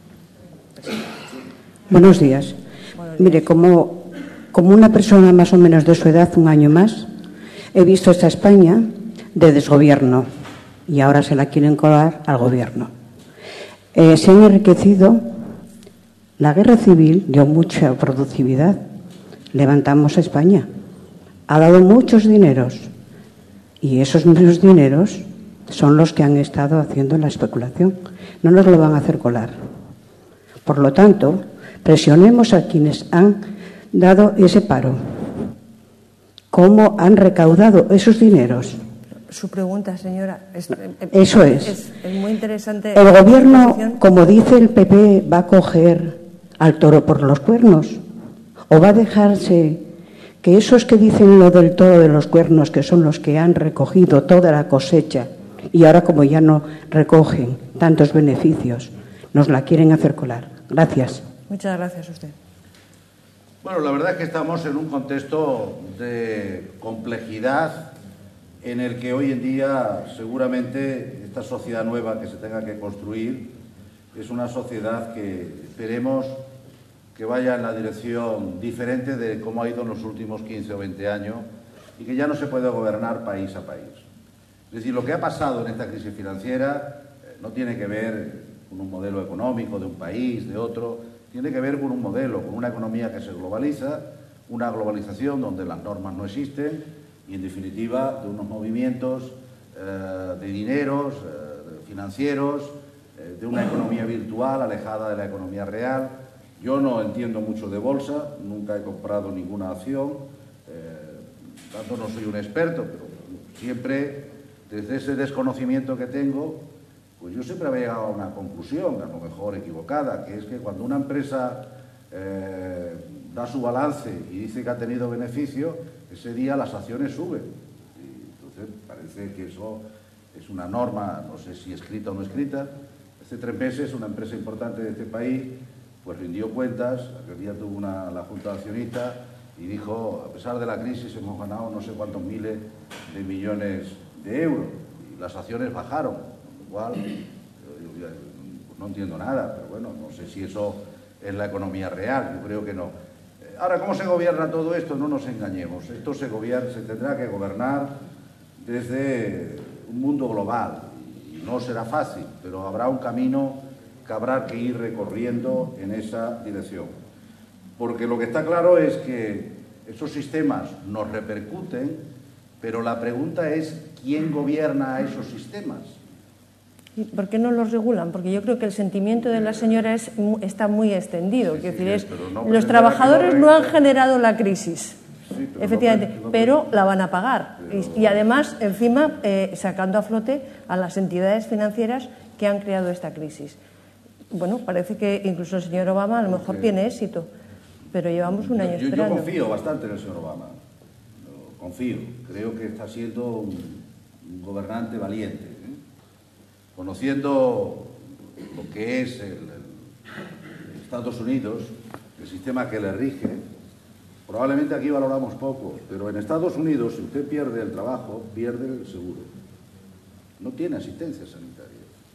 Buenos días. Mire, como una persona más o menos de su edad, un año más, he visto esta España de desgobierno y ahora se la quieren colar al gobierno. Se han enriquecido. La guerra civil dio mucha productividad. Levantamos a España. Ha dado muchos dineros y esos mismos dineros son los que han estado haciendo la especulación. No nos lo van a hacer colar. Por lo tanto, presionemos a quienes han dado ese paro. ¿Cómo han recaudado esos dineros? Su pregunta, señora. Eso es. Es muy interesante. El gobierno, como dice el PP, va a coger al toro por los cuernos. ¿O va a dejarse que esos que dicen lo del toro de los cuernos, que son los que han recogido toda la cosecha, y ahora como ya no recogen tantos beneficios, nos la quieren hacer colar? Gracias. Muchas gracias a usted. Bueno, la verdad es que estamos en un contexto de complejidad en el que hoy en día seguramente esta sociedad nueva que se tenga que construir es una sociedad que esperemos que vaya en la dirección diferente de cómo ha ido en los últimos 15 o 20 años y que ya no se puede gobernar país a país. Es decir, lo que ha pasado en esta crisis financiera no tiene que ver con un modelo económico de un país, de otro, tiene que ver con un modelo, con una economía que se globaliza, una globalización donde las normas no existen y, en definitiva, de unos movimientos de dineros financieros de una economía virtual alejada de la economía real. Yo no entiendo mucho de bolsa, nunca he comprado ninguna acción, tanto no soy un experto, pero siempre desde ese desconocimiento que tengo, pues yo siempre había llegado a una conclusión, a lo mejor equivocada, que es que cuando una empresa da su balance y dice que ha tenido beneficio, ese día las acciones suben. Y entonces parece que eso es una norma, no sé si escrita o no escrita. Hace 3 meses una empresa importante de este país pues rindió cuentas, aquel día tuvo la junta de accionistas y dijo, a pesar de la crisis hemos ganado no sé cuántos miles de millones de euros y las acciones bajaron, con lo cual no entiendo nada, pero bueno, no sé si eso es la economía real, yo creo que no. Ahora, ¿cómo se gobierna todo esto? No nos engañemos, esto se tendrá que gobernar desde un mundo global y no será fácil, pero habrá un camino que habrá que ir recorriendo en esa dirección. Porque lo que está claro es que esos sistemas nos repercuten, pero la pregunta es ¿quién gobierna esos sistemas? ¿Y por qué no los regulan? Porque yo creo que el sentimiento de la señora está muy extendido. Sí, es decir, no los trabajadores no han generado la crisis, sí, efectivamente, pero la van a pagar. Y además, encima, sacando a flote a las entidades financieras que han creado esta crisis. Bueno, parece que incluso el señor Obama a lo mejor tiene éxito, pero llevamos un año esperando. Yo confío bastante en el señor Obama, confío, creo que está siendo un gobernante valiente, conociendo lo que es Estados Unidos, el sistema que le rige. Probablemente aquí valoramos poco, pero en Estados Unidos, si usted pierde el trabajo, pierde el seguro. No tiene asistencia sanitaria.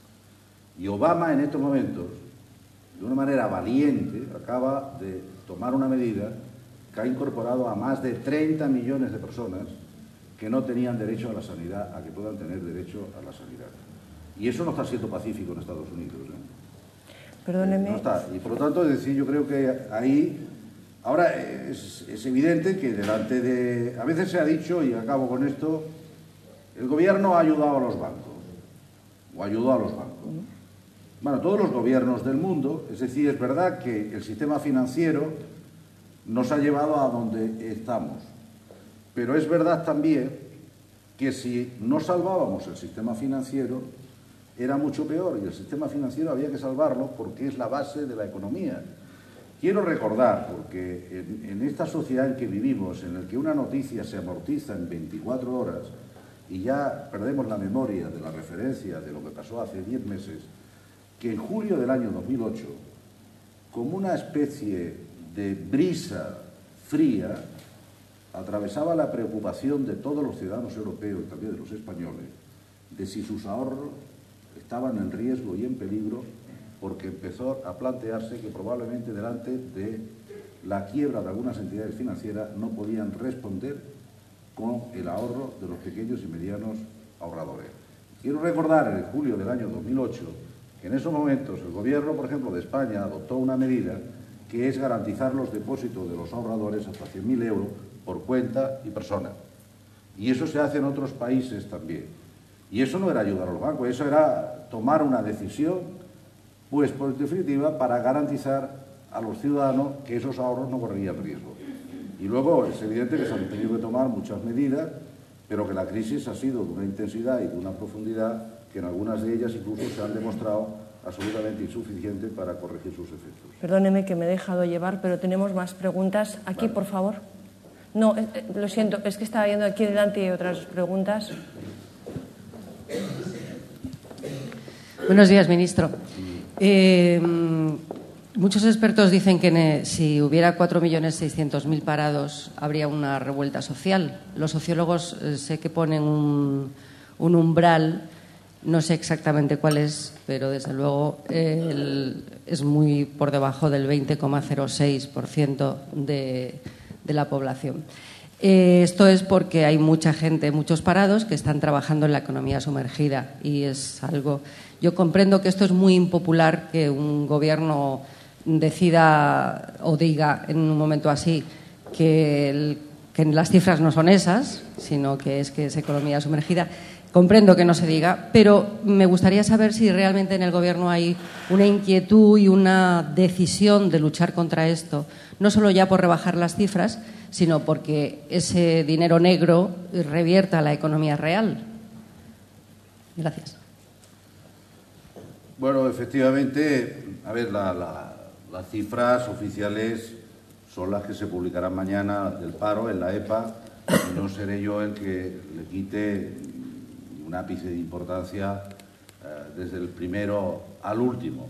Y Obama en estos momentos, de una manera valiente, acaba de tomar una medida que ha incorporado a más de 30 millones de personas que no tenían derecho a la sanidad, a que puedan tener derecho a la sanidad. Y eso no está siendo pacífico en Estados Unidos. Perdóneme. No está. Y por lo tanto, es decir, yo creo que ahí... Ahora, es evidente que delante de... A veces se ha dicho, y acabo con esto, el gobierno ha ayudado a los bancos, o ayudó a los bancos. Bueno, todos los gobiernos del mundo, es decir, es verdad que el sistema financiero nos ha llevado a donde estamos, pero es verdad también que si no salvábamos el sistema financiero, era mucho peor, y el sistema financiero había que salvarlo porque es la base de la economía. Quiero recordar, porque en esta sociedad en que vivimos, en la que una noticia se amortiza en 24 horas y ya perdemos la memoria de la referencia de lo que pasó hace 10 meses, que en julio del año 2008, como una especie de brisa fría, atravesaba la preocupación de todos los ciudadanos europeos y también de los españoles, de si sus ahorros estaban en riesgo y en peligro, porque empezó a plantearse que probablemente delante de la quiebra de algunas entidades financieras no podían responder con el ahorro de los pequeños y medianos ahorradores. Quiero recordar en julio del año 2008 que en esos momentos el gobierno, por ejemplo, de España adoptó una medida que es garantizar los depósitos de los ahorradores hasta 100.000 euros por cuenta y persona. Y eso se hace en otros países también. Y eso no era ayudar a los bancos, eso era tomar una decisión, pues por definitiva, para garantizar a los ciudadanos que esos ahorros no correrían riesgo. Y luego es evidente que se han tenido que tomar muchas medidas, pero que la crisis ha sido de una intensidad y de una profundidad que en algunas de ellas incluso se han demostrado absolutamente insuficientes para corregir sus efectos. Perdóneme que me he dejado llevar, pero tenemos más preguntas. Aquí, vale. Por favor. No, lo siento, es que estaba viendo aquí delante y otras preguntas. Buenos días, ministro. Muchos expertos dicen que si hubiera 4.600.000 parados habría una revuelta social. Los sociólogos sé que ponen un umbral, no sé exactamente cuál es, pero desde luego es muy por debajo del 20,06% de la población. Esto es porque hay mucha gente, muchos parados que están trabajando en la economía sumergida y es algo... Yo comprendo que esto es muy impopular, que un gobierno decida o diga en un momento así que las cifras no son esas, sino que es economía sumergida. Comprendo que no se diga, pero me gustaría saber si realmente en el Gobierno hay una inquietud y una decisión de luchar contra esto, no solo ya por rebajar las cifras, sino porque ese dinero negro revierta a la economía real. Gracias. Bueno, efectivamente, a ver, las cifras oficiales son las que se publicarán mañana del paro en la EPA, y no seré yo el que le quite un ápice de importancia desde el primero al último.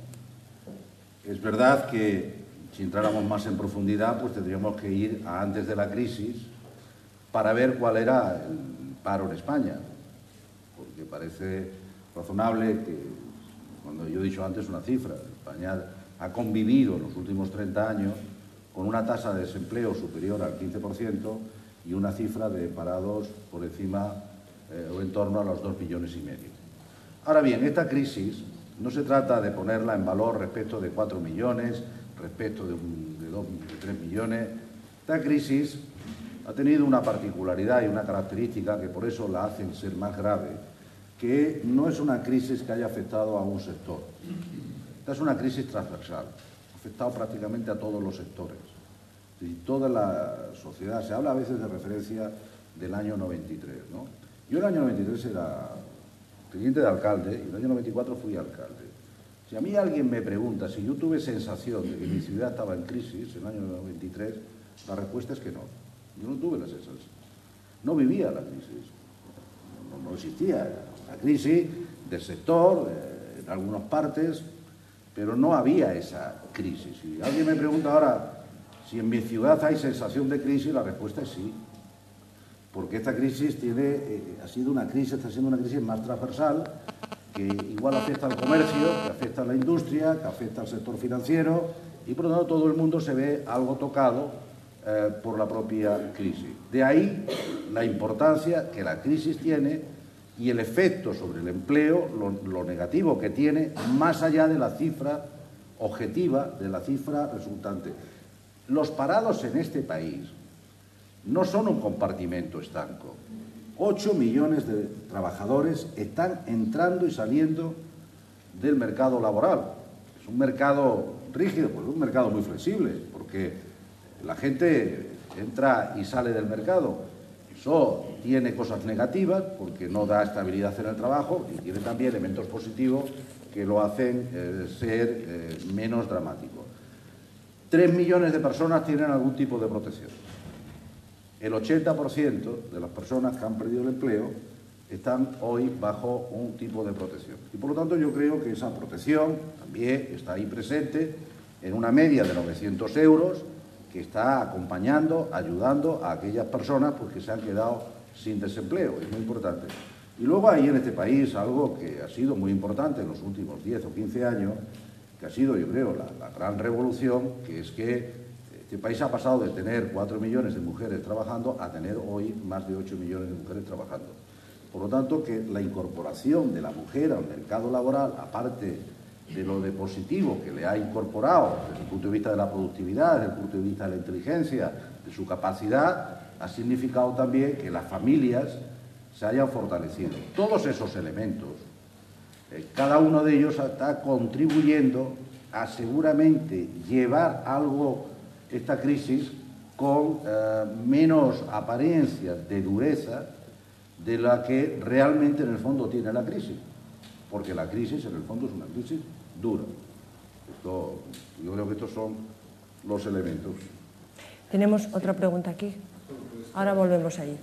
Es verdad que si entráramos más en profundidad, pues tendríamos que ir a antes de la crisis para ver cuál era el paro en España, porque parece razonable que, cuando yo he dicho antes una cifra, España ha convivido en los últimos 30 años con una tasa de desempleo superior al 15% y una cifra de parados por encima o en torno a los 2,5 millones. Ahora bien, esta crisis no se trata de ponerla en valor respecto de 4 millones, respecto de 3 millones. Esta crisis ha tenido una particularidad y una característica que por eso la hacen ser más grave, que no es una crisis que haya afectado a un sector. Esta es una crisis transversal, ha afectado prácticamente a todos los sectores y toda la sociedad. Se habla a veces de referencia del año 93, ¿no? Yo el año 93 era teniente de alcalde y el año 94 fui alcalde. Si a mí alguien me pregunta si yo tuve sensación de que mi ciudad estaba en crisis en el año 93, la respuesta es que no. Yo no tuve la sensación. No vivía la crisis. No existía la crisis del sector, en algunas partes, pero no había esa crisis. Si alguien me pregunta ahora si en mi ciudad hay sensación de crisis, la respuesta es sí. Porque esta crisis está siendo una crisis más transversal, que igual afecta al comercio, que afecta a la industria, que afecta al sector financiero, y por lo tanto todo el mundo se ve algo tocado por la propia crisis. De ahí la importancia que la crisis tiene y el efecto sobre el empleo, lo negativo que tiene, más allá de la cifra objetiva, de la cifra resultante. Los parados en este país no son un compartimento estanco. 8 millones de trabajadores están entrando y saliendo del mercado laboral. Es un mercado rígido, pues es un mercado muy flexible, porque la gente entra y sale del mercado. Eso tiene cosas negativas, porque no da estabilidad en el trabajo, y tiene también elementos positivos que lo hacen ser menos dramático. 3 millones de personas tienen algún tipo de protección. El 80% de las personas que han perdido el empleo están hoy bajo un tipo de protección. Y por lo tanto yo creo que esa protección también está ahí presente en una media de 900 euros que está acompañando, ayudando a aquellas personas pues, que se han quedado sin desempleo. Es muy importante. Y luego hay en este país algo que ha sido muy importante en los últimos 10 o 15 años, que ha sido, yo creo, la gran revolución, que es que este país ha pasado de tener 4 millones de mujeres trabajando a tener hoy más de 8 millones de mujeres trabajando. Por lo tanto, que la incorporación de la mujer al mercado laboral, aparte de lo de positivo que le ha incorporado desde el punto de vista de la productividad, desde el punto de vista de la inteligencia, de su capacidad, ha significado también que las familias se hayan fortalecido. Todos esos elementos, cada uno de ellos está contribuyendo a seguramente llevar algo esta crisis con menos apariencias de dureza de la que realmente en el fondo tiene la crisis, porque la crisis en el fondo es una crisis dura. Yo creo que estos son los elementos. Tenemos otra pregunta aquí. Ahora volvemos allí.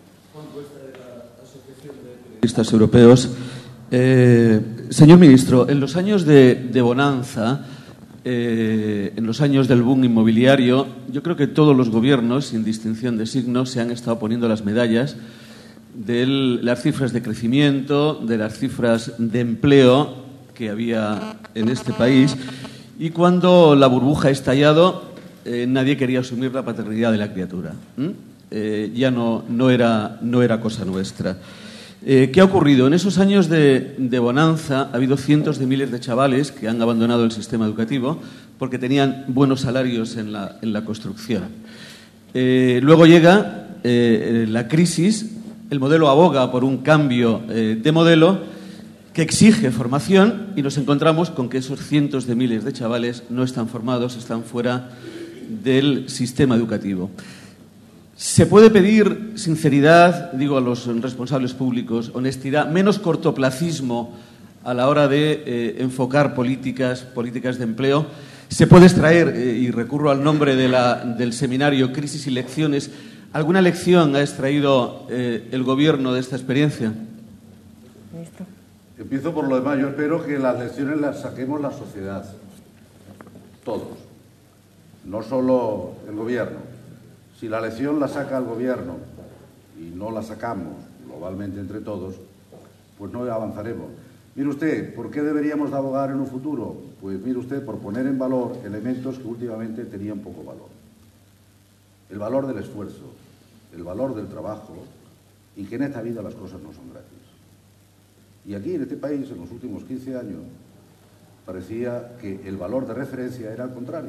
Periodistas europeos. Señor ministro, en los años de bonanza, en los años del boom inmobiliario, yo creo que todos los gobiernos, sin distinción de signos, se han estado poniendo las medallas de las cifras de crecimiento, de las cifras de empleo que había en este país. Y cuando la burbuja ha estallado, nadie quería asumir la paternidad de la criatura. Ya no era cosa nuestra. ¿Qué ha ocurrido? En esos años de bonanza ha habido cientos de miles de chavales que han abandonado el sistema educativo porque tenían buenos salarios en la construcción. Luego llega la crisis El modelo aboga por un cambio de modelo que exige formación y nos encontramos con que esos cientos de miles de chavales no están formados, están fuera del sistema educativo. Se puede pedir sinceridad, digo a los responsables públicos, honestidad, menos cortoplacismo a la hora de enfocar políticas de empleo. Se puede extraer, y recurro al nombre del seminario Crisis y Lecciones, ¿alguna lección ha extraído el Gobierno de esta experiencia? Ministro. Empiezo por lo demás. Yo espero que las lecciones las saquemos la sociedad, todos, no solo el Gobierno. Si la lección la saca el Gobierno y no la sacamos globalmente entre todos, pues no avanzaremos. Mire usted, ¿por qué deberíamos de abogar en un futuro? Pues mire usted, por poner en valor elementos que últimamente tenían poco valor. El valor del esfuerzo, el valor del trabajo, y que en esta vida las cosas no son gratis. Y aquí, en este país, en los últimos 15 años, parecía que el valor de referencia era al contrario.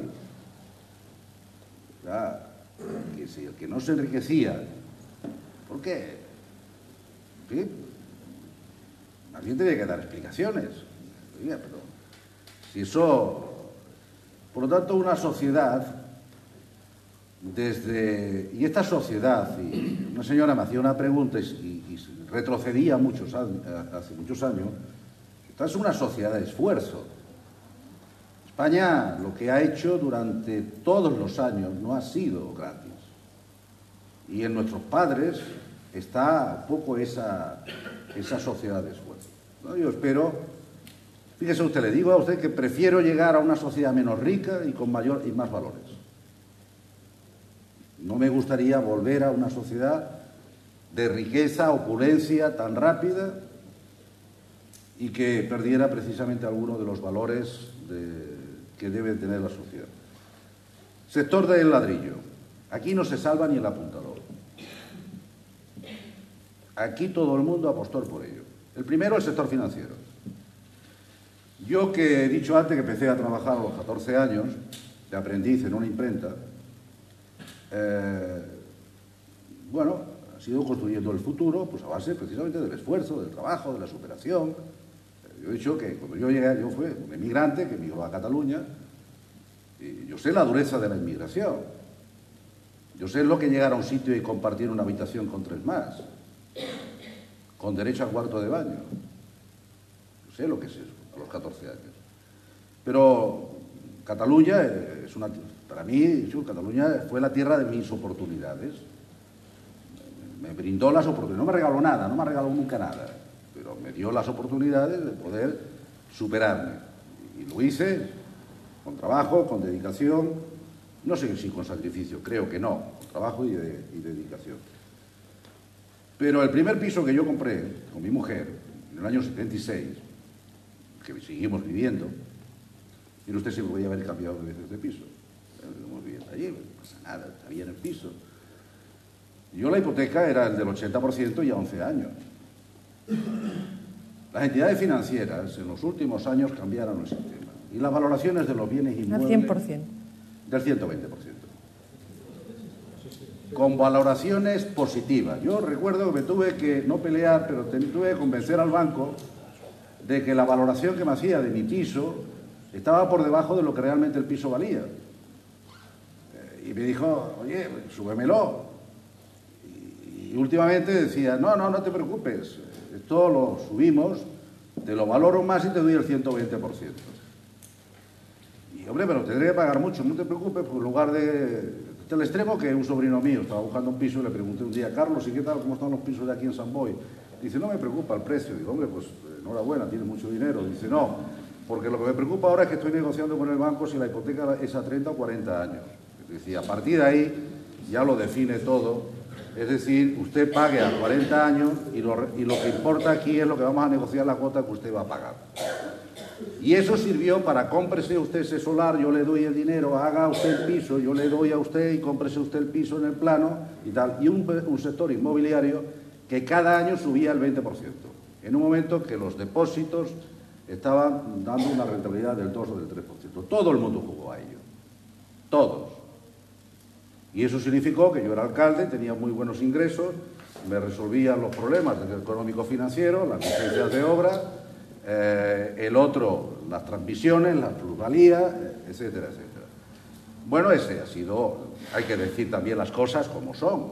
Ya, que si el que no se enriquecía, ¿por qué? ¿Sí? Alguien tenía que dar explicaciones. Oiga, pero si eso... Por lo tanto, una sociedad, y esta sociedad, y una señora me hacía una pregunta y retrocedía hace muchos años, esta es una sociedad de esfuerzo. España lo que ha hecho durante todos los años no ha sido gratis. Y en nuestros padres está un poco esa sociedad de esfuerzo, ¿no? Yo espero, fíjese usted, le digo a usted que prefiero llegar a una sociedad menos rica y con mayor y más valores. No me gustaría volver a una sociedad de riqueza, opulencia tan rápida y que perdiera precisamente algunos de los valores que debe tener la sociedad. Sector del ladrillo. Aquí no se salva ni el apuntador. Aquí todo el mundo apostó por ello. El primero, el sector financiero. Yo, que he dicho antes que empecé a trabajar a los 14 años, de aprendiz en una imprenta, bueno, ha sido construyendo el futuro pues a base precisamente del esfuerzo, del trabajo, de la superación. Yo he dicho que cuando yo llegué, yo fui un emigrante que emigró a Cataluña, y yo sé la dureza de la inmigración. Yo sé lo que llegar a un sitio y compartir una habitación con 3 más, con derecho a cuarto de baño. Yo sé lo que es eso, a los 14 años. Pero Cataluña es una... Para mí, Cataluña fue la tierra de mis oportunidades. Me brindó las oportunidades. No me regaló nada, no me regaló nunca nada, pero me dio las oportunidades de poder superarme. Y lo hice con trabajo, con dedicación, no sé si con sacrificio, creo que no, con trabajo y dedicación. Pero el primer piso que yo compré con mi mujer, en el año 76, que seguimos viviendo, y usted se podía haber cambiado de veces de piso. Estamos viviendo allí, no pasa nada, está bien el piso. Yo la hipoteca era el del 80% y a 11 años. Las entidades financieras en los últimos años cambiaron el sistema. Y las valoraciones de los bienes inmuebles... Al 100%. Del 120%. Con valoraciones positivas. Yo recuerdo que me tuve que, no pelear, pero tuve que convencer al banco de que la valoración que me hacía de mi piso estaba por debajo de lo que realmente el piso valía. Y me dijo, oye, súbemelo. Y últimamente decía, no te preocupes, esto lo subimos, te lo valoro más y te doy el 120%. Y hombre, pero tendré que pagar mucho, no te preocupes, pues en lugar de... Hasta el extremo que un sobrino mío estaba buscando un piso y le pregunté un día, Carlos, ¿y qué tal, cómo están los pisos de aquí en San Boi? Dice, no me preocupa el precio. Digo, hombre, pues enhorabuena, tiene mucho dinero. Dice, no, porque lo que me preocupa ahora es que estoy negociando con el banco si la hipoteca es a 30 o 40 años. Es decir, a partir de ahí ya lo define todo. Es decir, usted pague a 40 años y lo que importa aquí es lo que vamos a negociar, la cuota que usted va a pagar. Y eso sirvió para cómprese usted ese solar, yo le doy el dinero, haga usted el piso, yo le doy a usted y cómprese usted el piso en el plano y tal. Y un sector inmobiliario que cada año subía el 20%. En un momento que los depósitos estaban dando una rentabilidad del 2 o del 3%. Todo el mundo jugó a ello. Todos. Y eso significó que yo era alcalde, tenía muy buenos ingresos me resolvían los problemas económico-financieros, las licencias de obra, el otro las transmisiones, las plusvalías, etcétera, etcétera. Bueno, ese ha sido, hay que decir también las cosas como son.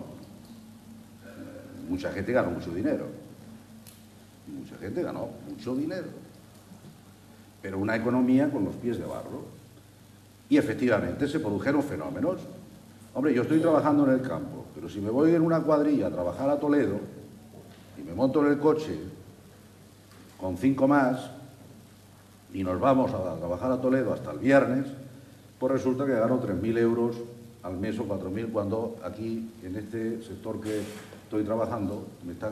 Mucha gente ganó mucho dinero. Mucha gente ganó mucho dinero. Pero una economía con los pies de barro. Y efectivamente se produjeron fenómenos. Hombre, yo estoy trabajando en el campo, pero si me voy en una cuadrilla a trabajar a Toledo y me monto en el coche con 5 más y nos vamos a trabajar a Toledo hasta el viernes, pues resulta que gano 3.000 euros al mes o 4.000, cuando aquí, en este sector que estoy trabajando,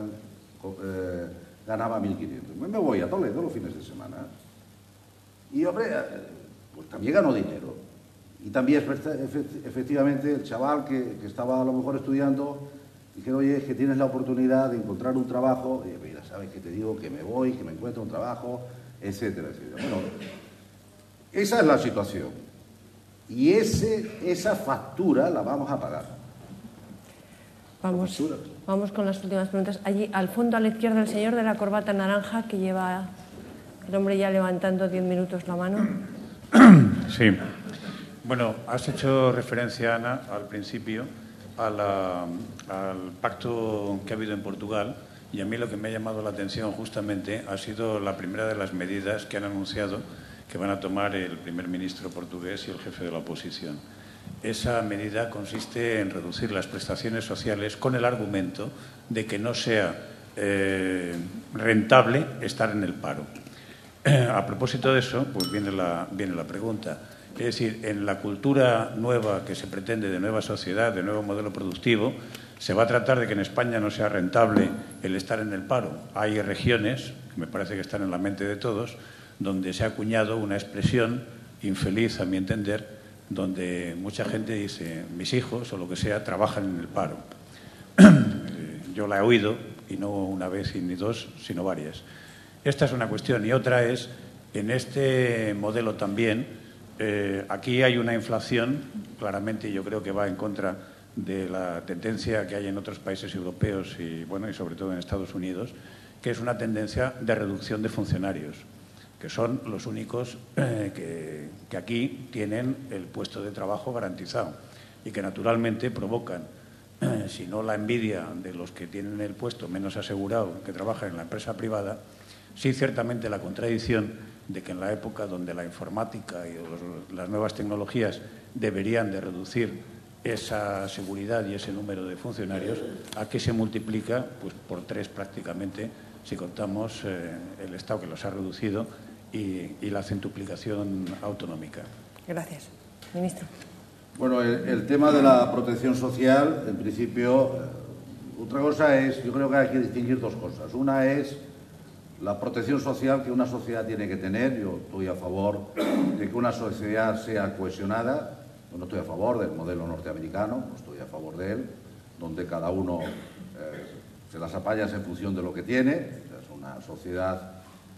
ganaba 1.500. Me voy a Toledo los fines de semana y, hombre, pues también gano dinero. Y también, efectivamente, el chaval que estaba a lo mejor estudiando, dije, oye, es que tienes la oportunidad de encontrar un trabajo, y mira, sabes que te digo que me voy, que me encuentro un trabajo, etcétera, etcétera. Bueno, esa es la situación. Y esa factura la vamos a pagar. Vamos con las últimas preguntas. Allí, al fondo, a la izquierda, el señor de la corbata naranja, que lleva el hombre ya levantando 10 minutos la mano. Sí. Bueno, has hecho referencia, Ana, al principio, al pacto que ha habido en Portugal, y a mí lo que me ha llamado la atención justamente ha sido la primera de las medidas que han anunciado que van a tomar el primer ministro portugués y el jefe de la oposición. Esa medida consiste en reducir las prestaciones sociales con el argumento de que no sea rentable estar en el paro. A propósito de eso, pues viene la pregunta. Es decir, en la cultura nueva que se pretende de nueva sociedad, de nuevo modelo productivo, se va a tratar de que en España no sea rentable el estar en el paro. Hay regiones, que me parece que están en la mente de todos, donde se ha acuñado una expresión infeliz, a mi entender, donde mucha gente dice, mis hijos o lo que sea, trabajan en el paro. Yo la he oído, y no una vez ni dos, sino varias. Esta es una cuestión. Y otra es, en este modelo también, aquí hay una inflación, claramente yo creo que va en contra de la tendencia que hay en otros países europeos y, bueno, y sobre todo en Estados Unidos, que es una tendencia de reducción de funcionarios, que son los únicos que aquí tienen el puesto de trabajo garantizado y que naturalmente provocan, si no la envidia de los que tienen el puesto menos asegurado, que trabajan en la empresa privada, sí ciertamente la contradicción de que en la época donde la informática y las nuevas tecnologías deberían de reducir esa seguridad y ese número de funcionarios, aquí se multiplica pues por 3 prácticamente, si contamos el Estado que los ha reducido y la centuplicación autonómica. Gracias. Ministro. Bueno, el tema de la protección social, en principio, otra cosa es, yo creo que hay que distinguir 2 cosas. Una es la protección social que una sociedad tiene que tener. Yo estoy a favor de que una sociedad sea cohesionada. Yo no estoy a favor del modelo norteamericano, no estoy a favor de él, donde cada uno se las apaña en función de lo que tiene. Es una sociedad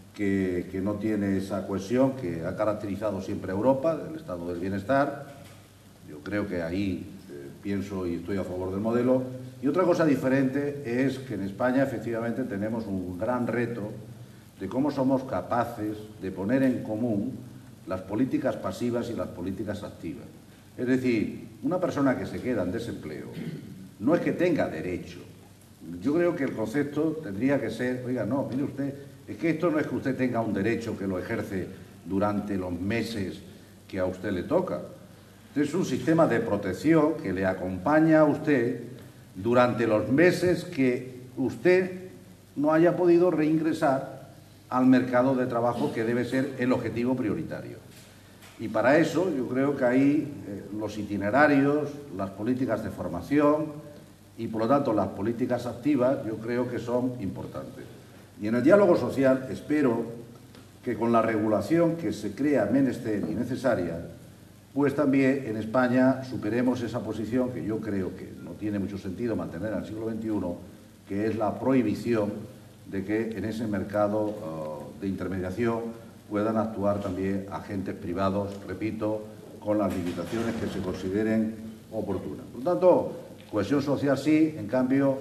que no tiene esa cohesión que ha caracterizado siempre a Europa, del estado del bienestar. Yo creo que ahí pienso y estoy a favor del modelo. Y otra cosa diferente es que en España efectivamente tenemos un gran reto de cómo somos capaces de poner en común las políticas pasivas y las políticas activas. Es decir, una persona que se queda en desempleo no es que tenga derecho. Yo creo que el concepto tendría que ser, oiga, no, mire usted, es que esto no es que usted tenga un derecho que lo ejerce durante los meses que a usted le toca. Es un sistema de protección que le acompaña a usted durante los meses que usted no haya podido reingresar al mercado de trabajo, que debe ser el objetivo prioritario. Y para eso yo creo que ahí los itinerarios, las políticas de formación y, por lo tanto, las políticas activas, yo creo que son importantes. Y en el diálogo social espero que con la regulación que se crea menester y necesaria, pues también en España superemos esa posición que yo creo que no tiene mucho sentido mantener en el siglo XXI, que es la prohibición de que en ese mercado de intermediación puedan actuar también agentes privados, repito, con las limitaciones que se consideren oportunas. Por lo tanto, cohesión social sí, en cambio,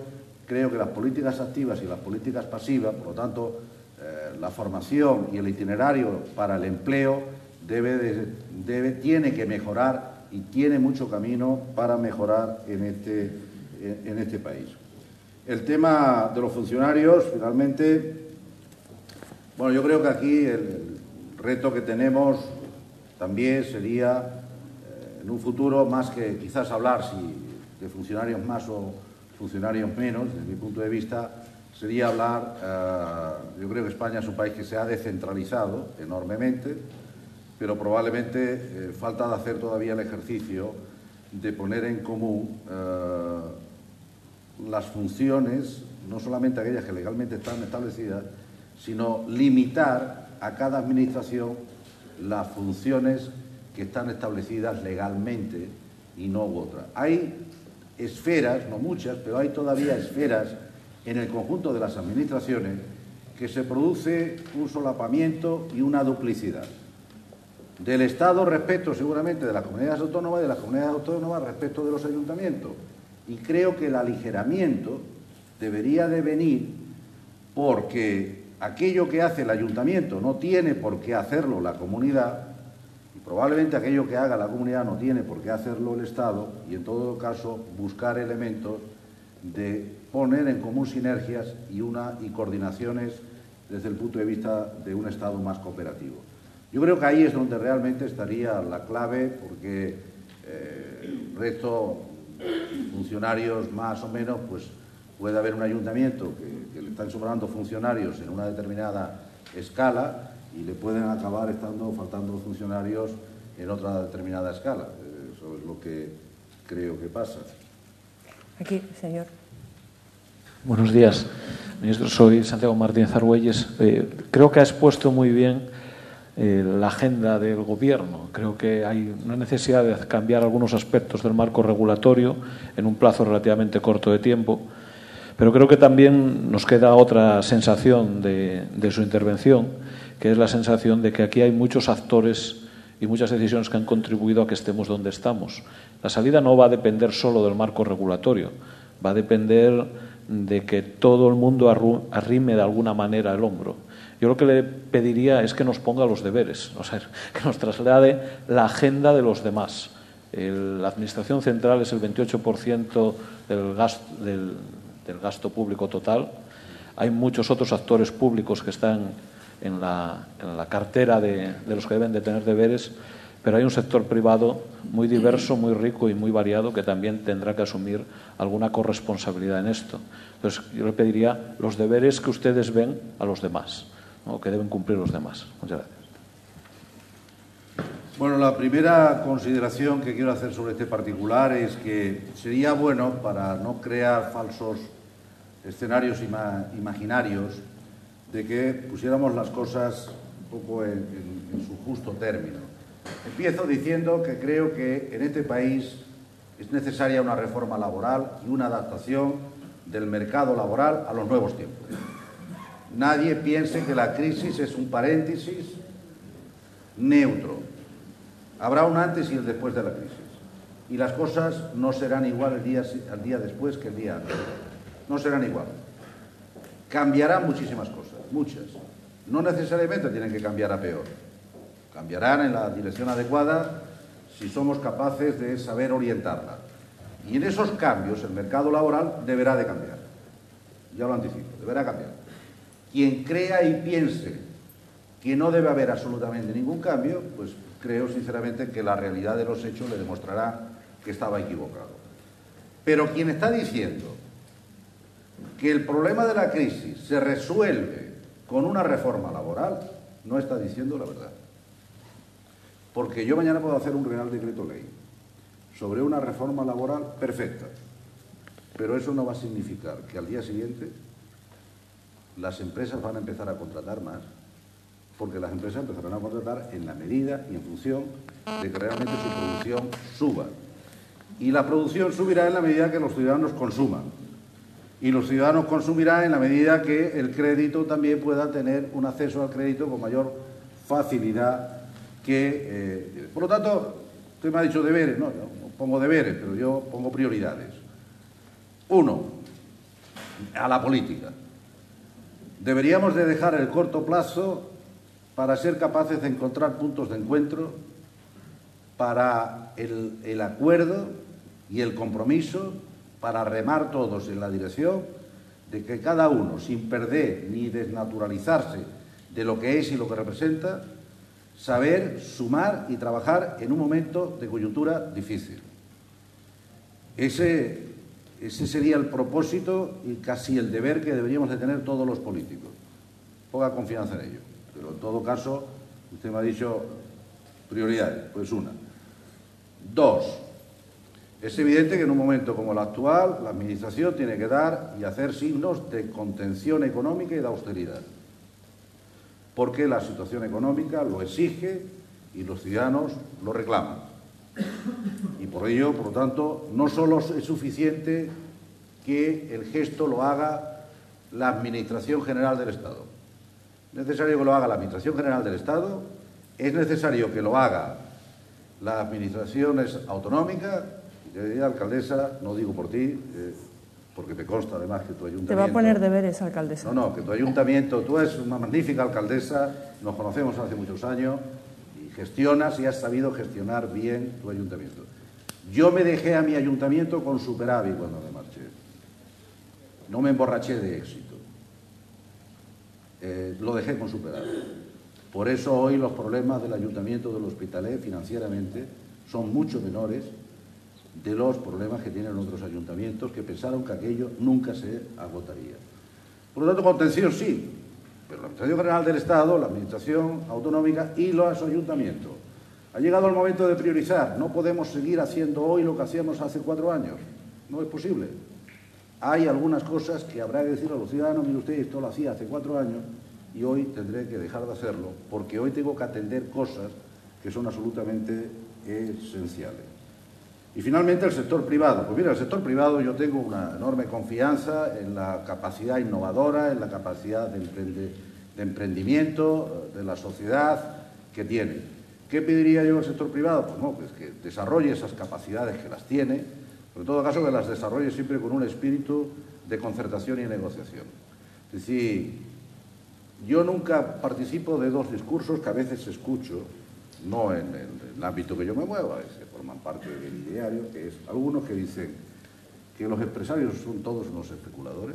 creo que las políticas activas y las políticas pasivas, por lo tanto, la formación y el itinerario para el empleo tiene que mejorar y tiene mucho camino para mejorar en este país. El tema de los funcionarios, finalmente, bueno, yo creo que aquí el reto que tenemos también sería, en un futuro, más que quizás hablar de funcionarios más o funcionarios menos, desde mi punto de vista, sería hablar, yo creo que España es un país que se ha descentralizado enormemente, pero probablemente falta de hacer todavía el ejercicio de poner en común las funciones, no solamente aquellas que legalmente están establecidas, sino limitar a cada administración las funciones que están establecidas legalmente y no otras. Hay esferas, no muchas, pero hay todavía esferas en el conjunto de las administraciones que se produce un solapamiento y una duplicidad. Del Estado respecto seguramente de las comunidades autónomas y de las comunidades autónomas respecto de los ayuntamientos. Y creo que el aligeramiento debería de venir porque aquello que hace el ayuntamiento no tiene por qué hacerlo la comunidad y probablemente aquello que haga la comunidad no tiene por qué hacerlo el Estado y en todo caso buscar elementos de poner en común sinergias y coordinaciones desde el punto de vista de un Estado más cooperativo. Yo creo que ahí es donde realmente estaría la clave porque el resto funcionarios más o menos, pues puede haber un ayuntamiento que le están sobrando funcionarios en una determinada escala y le pueden acabar faltando funcionarios en otra determinada escala. Eso es lo que creo que pasa. Aquí, señor. Buenos días, ministro. Soy Santiago Martínez Argüelles. Creo que ha expuesto muy bien la agenda del Gobierno. Creo que hay una necesidad de cambiar algunos aspectos del marco regulatorio en un plazo relativamente corto de tiempo, pero creo que también nos queda otra sensación de su intervención, que es la sensación de que aquí hay muchos actores y muchas decisiones que han contribuido a que estemos donde estamos. La salida no va a depender solo del marco regulatorio, va a depender de que todo el mundo arrime de alguna manera el hombro. Yo lo que le pediría es que nos ponga los deberes, o sea, que nos traslade la agenda de los demás. La Administración Central es el 28% del gasto público total. Hay muchos otros actores públicos que están en la cartera de los que deben de tener deberes, pero hay un sector privado muy diverso, muy rico y muy variado que también tendrá que asumir alguna corresponsabilidad en esto. Entonces, yo le pediría los deberes que ustedes ven a los demás, ¿no?, que deben cumplir los demás. Muchas gracias. Bueno, la primera consideración que quiero hacer sobre este particular es que sería bueno, para no crear falsos escenarios imaginarios, de que pusiéramos las cosas un poco en su justo término. Empiezo diciendo que creo que en este país es necesaria una reforma laboral y una adaptación del mercado laboral a los nuevos tiempos. Nadie piense que la crisis es un paréntesis neutro. Habrá un antes y el después de la crisis. Y las cosas no serán igual el día después que el día antes. No serán igual. Cambiarán muchísimas cosas, muchas. No necesariamente tienen que cambiar a peor. Cambiarán en la dirección adecuada si somos capaces de saber orientarla. Y en esos cambios el mercado laboral deberá de cambiar. Ya lo anticipo, deberá cambiar. Quien crea y piense que no debe haber absolutamente ningún cambio, pues creo sinceramente que la realidad de los hechos le demostrará que estaba equivocado. Pero quien está diciendo que el problema de la crisis se resuelve con una reforma laboral, no está diciendo la verdad. Porque yo mañana puedo hacer un Real Decreto Ley sobre una reforma laboral perfecta, pero eso no va a significar que al día siguiente las empresas van a empezar a contratar más, porque las empresas empezarán a contratar en la medida y en función de que realmente su producción suba. Y la producción subirá en la medida que los ciudadanos consuman. Y los ciudadanos consumirán en la medida que el crédito también pueda tener un acceso al crédito con mayor facilidad que... por lo tanto, usted me ha dicho deberes, no, yo no pongo deberes, pero yo pongo prioridades. 1. a la política. Deberíamos de dejar el corto plazo para ser capaces de encontrar puntos de encuentro para el acuerdo y el compromiso, para remar todos en la dirección de que cada uno, sin perder ni desnaturalizarse de lo que es y lo que representa, saber sumar y trabajar en un momento de coyuntura difícil. Ese sería el propósito y casi el deber que deberíamos de tener todos los políticos. Ponga confianza en ello. Pero en todo caso, usted me ha dicho prioridades. Pues una. Dos, es evidente que en un momento como el actual, la Administración tiene que dar y hacer signos de contención económica y de austeridad. Porque la situación económica lo exige y los ciudadanos lo reclaman. Y por ello, por lo tanto, no solo es suficiente que el gesto lo haga la Administración General del Estado. Es necesario que lo haga la Administración General del Estado, es necesario que lo haga las administraciones autonómicas. Y te diría, alcaldesa, no digo por ti, porque me consta además que tu ayuntamiento... Te va a poner deberes, alcaldesa. No, que tu ayuntamiento, tú eres una magnífica alcaldesa, nos conocemos hace muchos años, y gestionas y has sabido gestionar bien tu ayuntamiento. Yo me dejé a mi ayuntamiento con superávit cuando me marché. No me emborraché de éxito. Lo dejé con superávit. Por eso hoy los problemas del ayuntamiento del Hospitalet financieramente son mucho menores de los problemas que tienen otros ayuntamientos que pensaron que aquello nunca se agotaría. Por lo tanto, contención sí, pero la Administración General del Estado, la Administración Autonómica y los ayuntamientos. Ha llegado el momento de priorizar. No podemos seguir haciendo hoy lo que hacíamos hace 4 años. No es posible. Hay algunas cosas que habrá que decir a los ciudadanos: mire usted, esto lo hacía hace 4 años y hoy tendré que dejar de hacerlo porque hoy tengo que atender cosas que son absolutamente esenciales. Y finalmente el sector privado. Pues mira, el sector privado yo tengo una enorme confianza en la capacidad innovadora, en la capacidad de emprendimiento de la sociedad que tiene. ¿Qué pediría yo al sector privado? Pues no, pues que desarrolle esas capacidades que las tiene, pero en todo caso que las desarrolle siempre con un espíritu de concertación y negociación. Es decir, yo nunca participo de 2 discursos que a veces escucho, no en el ámbito que yo me muevo, a veces forman parte del ideario, que es algunos que dicen que los empresarios son todos unos especuladores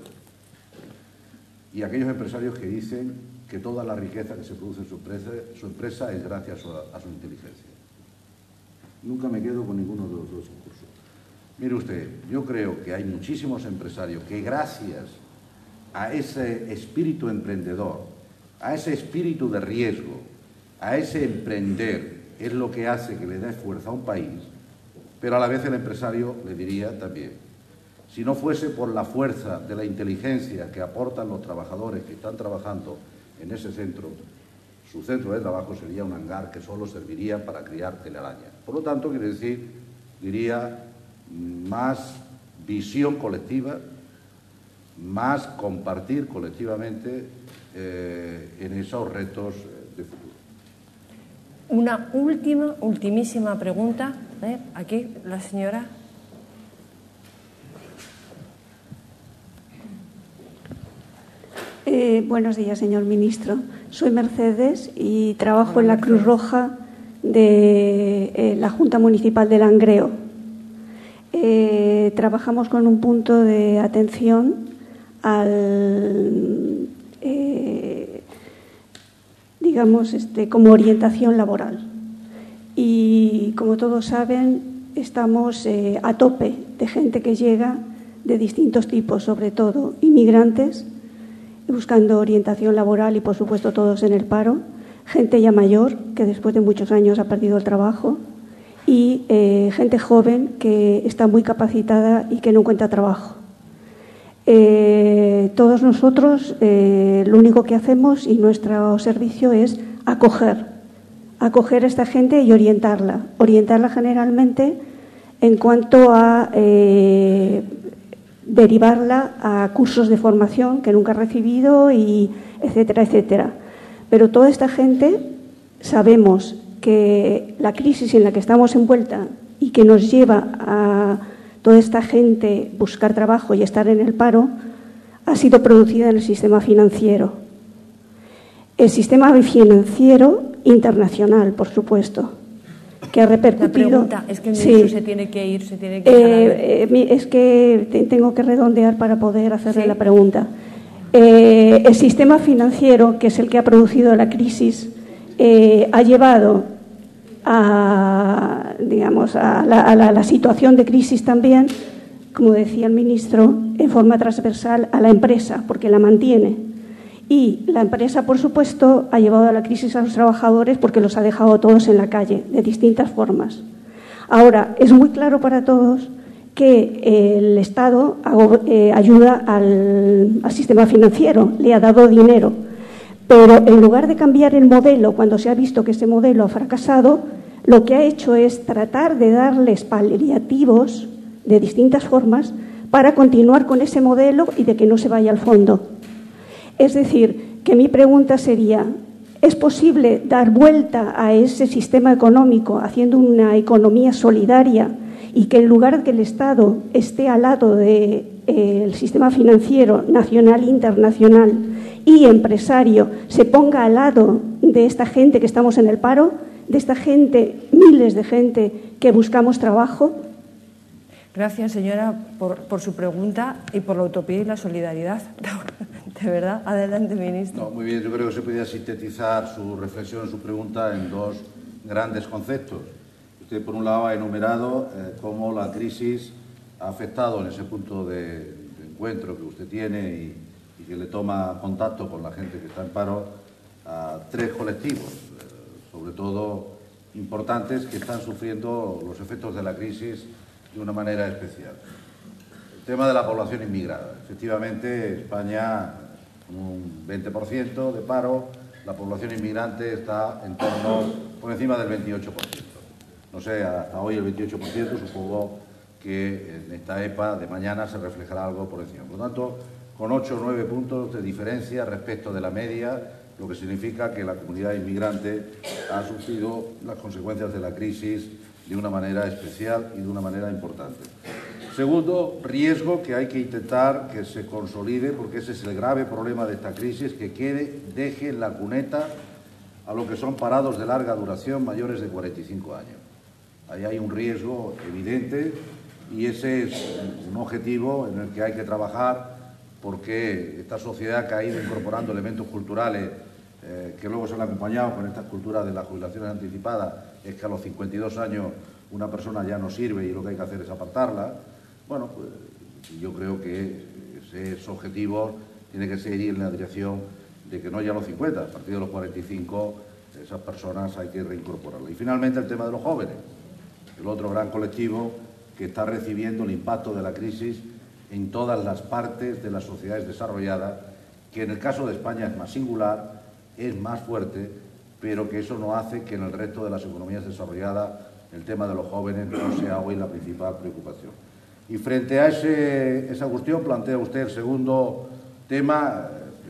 y aquellos empresarios que dicen que toda la riqueza que se produce en su empresa es gracias a su inteligencia. Nunca me quedo con ninguno de los 2 discursos. Mire usted, yo creo que hay muchísimos empresarios que gracias a ese espíritu emprendedor, a ese espíritu de riesgo, a ese emprender, es lo que hace que le dé fuerza a un país, pero a la vez el empresario le diría también, si no fuese por la fuerza de la inteligencia que aportan los trabajadores que están trabajando en ese centro, su centro de trabajo sería un hangar que solo serviría para criar telarañas. Por lo tanto, quiere decir, diría, más visión colectiva, más compartir colectivamente en esos retos de futuro. Una ultimísima pregunta. Aquí, la señora. Buenos días, señor ministro. Soy Mercedes y trabajo en la Cruz Roja de la Junta Municipal de Langreo. Trabajamos con un punto de atención al, digamos, como orientación laboral. Y como todos saben, estamos a tope de gente que llega de distintos tipos, sobre todo inmigrantes, buscando orientación laboral y, por supuesto, todos en el paro, gente ya mayor que después de muchos años ha perdido el trabajo y gente joven que está muy capacitada y que no encuentra trabajo. Todos nosotros lo único que hacemos y nuestro servicio es acoger a esta gente y orientarla generalmente en cuanto a derivarla a cursos de formación que nunca ha recibido, y etcétera, etcétera. Pero toda esta gente sabemos que la crisis en la que estamos envuelta y que nos lleva a toda esta gente buscar trabajo y estar en el paro, ha sido producida en el sistema financiero. El sistema financiero internacional, por supuesto, que ha repercutido... La pregunta es que el ministro se tiene que ir, es que tengo que redondear para poder hacerle la pregunta. El sistema financiero, que es el que ha producido la crisis, ha llevado a la situación de crisis también, como decía el ministro, en forma transversal a la empresa, porque la mantiene. Y la empresa, por supuesto, ha llevado a la crisis a los trabajadores porque los ha dejado todos en la calle, de distintas formas. Ahora, es muy claro para todos que el Estado ayuda al sistema financiero, le ha dado dinero. Pero en lugar de cambiar el modelo, cuando se ha visto que ese modelo ha fracasado, lo que ha hecho es tratar de darles paliativos de distintas formas para continuar con ese modelo y de que no se vaya al fondo. Es decir, que mi pregunta sería, ¿es posible dar vuelta a ese sistema económico haciendo una economía solidaria y que en lugar de que el Estado esté al lado del sistema financiero nacional e internacional y empresario se ponga al lado de esta gente que estamos en el paro, de esta gente, miles de gente que buscamos trabajo? Gracias, señora, por su pregunta y por la utopía y la solidaridad. De verdad. Adelante, ministro. No, muy bien, yo creo que se podría sintetizar su reflexión, su pregunta en dos grandes conceptos. Usted, por un lado, ha enumerado cómo la crisis ha afectado en ese punto de encuentro que usted tiene y que le toma contacto con la gente que está en paro a tres colectivos, sobre todo importantes, que están sufriendo los efectos de la crisis de una manera especial. El tema de la población inmigrada. Efectivamente, España, con un 20% de paro, la población inmigrante está en torno, por encima del 28%. No sé, hasta hoy el 28%, supongo que en esta EPA de mañana se reflejará algo por encima. Por lo tanto, con 8 o 9 puntos de diferencia respecto de la media, lo que significa que la comunidad inmigrante ha sufrido las consecuencias de la crisis de una manera especial y de una manera importante. Segundo, riesgo que hay que intentar que se consolide, porque ese es el grave problema de esta crisis, que deje en la cuneta a lo que son parados de larga duración mayores de 45 años. Ahí hay un riesgo evidente y ese es un objetivo en el que hay que trabajar, porque esta sociedad que ha ido incorporando elementos culturales que luego se han acompañado con esta cultura de las jubilaciones anticipadas, es que a los 52 años una persona ya no sirve y lo que hay que hacer es apartarla. Bueno, pues yo creo que ese objetivo tiene que seguir en la dirección de que no ya a los 50, a partir de los 45, esas personas hay que reincorporarlas. Y finalmente el tema de los jóvenes, el otro gran colectivo que está recibiendo el impacto de la crisis en todas las partes de las sociedades desarrolladas, que en el caso de España es más singular, es más fuerte, pero que eso no hace que en el resto de las economías desarrolladas el tema de los jóvenes no sea hoy la principal preocupación. Y frente a esa cuestión plantea usted el segundo tema.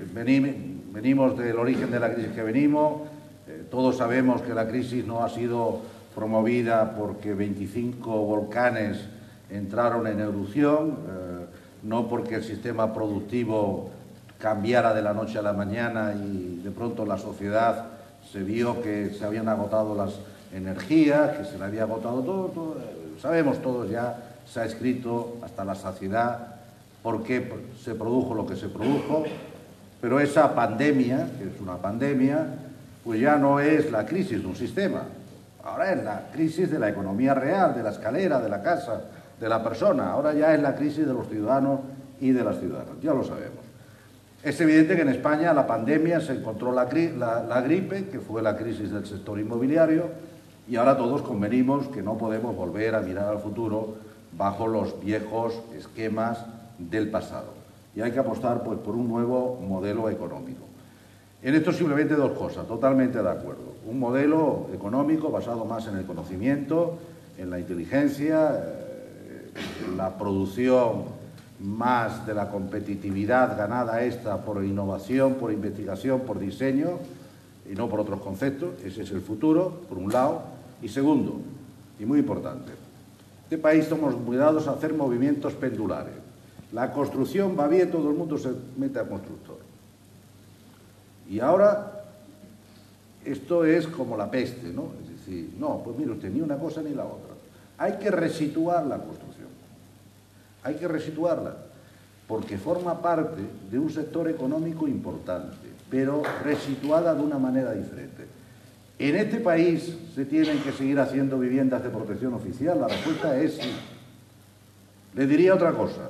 Venimos del origen de la crisis que venimos. Todos sabemos que la crisis no ha sido promovida porque 25 volcanes entraron en erupción, no porque el sistema productivo cambiara de la noche a la mañana y de pronto la sociedad se vio que se habían agotado las energías, que se le había agotado todo. Sabemos todos ya, se ha escrito hasta la saciedad por qué se produjo lo que se produjo, pero esa pandemia, que es una pandemia, pues ya no es la crisis de un sistema, ahora es la crisis de la economía real, de la escalera, de la casa, de la persona, ahora ya es la crisis de los ciudadanos y de las ciudadanas, ya lo sabemos. Es evidente que en España la pandemia se encontró la gripe, que fue la crisis del sector inmobiliario, y ahora todos convenimos que no podemos volver a mirar al futuro bajo los viejos esquemas del pasado. Y hay que apostar pues, por un nuevo modelo económico. En esto simplemente dos cosas, totalmente de acuerdo. Un modelo económico basado más en el conocimiento, en la inteligencia, en la producción más de la competitividad ganada esta por innovación, por investigación, por diseño y no por otros conceptos. Ese es el futuro, por un lado. Y segundo, y muy importante, en este país somos muy dados a hacer movimientos pendulares. La construcción va bien, todo el mundo se mete a constructor. Y ahora esto es como la peste, ¿no? Es decir, no, pues mire usted, ni una cosa ni la otra. Hay que resituar la construcción. Hay que resituarla, porque forma parte de un sector económico importante, pero resituada de una manera diferente. ¿En este país se tienen que seguir haciendo viviendas de protección oficial? La respuesta es sí. Le diría otra cosa.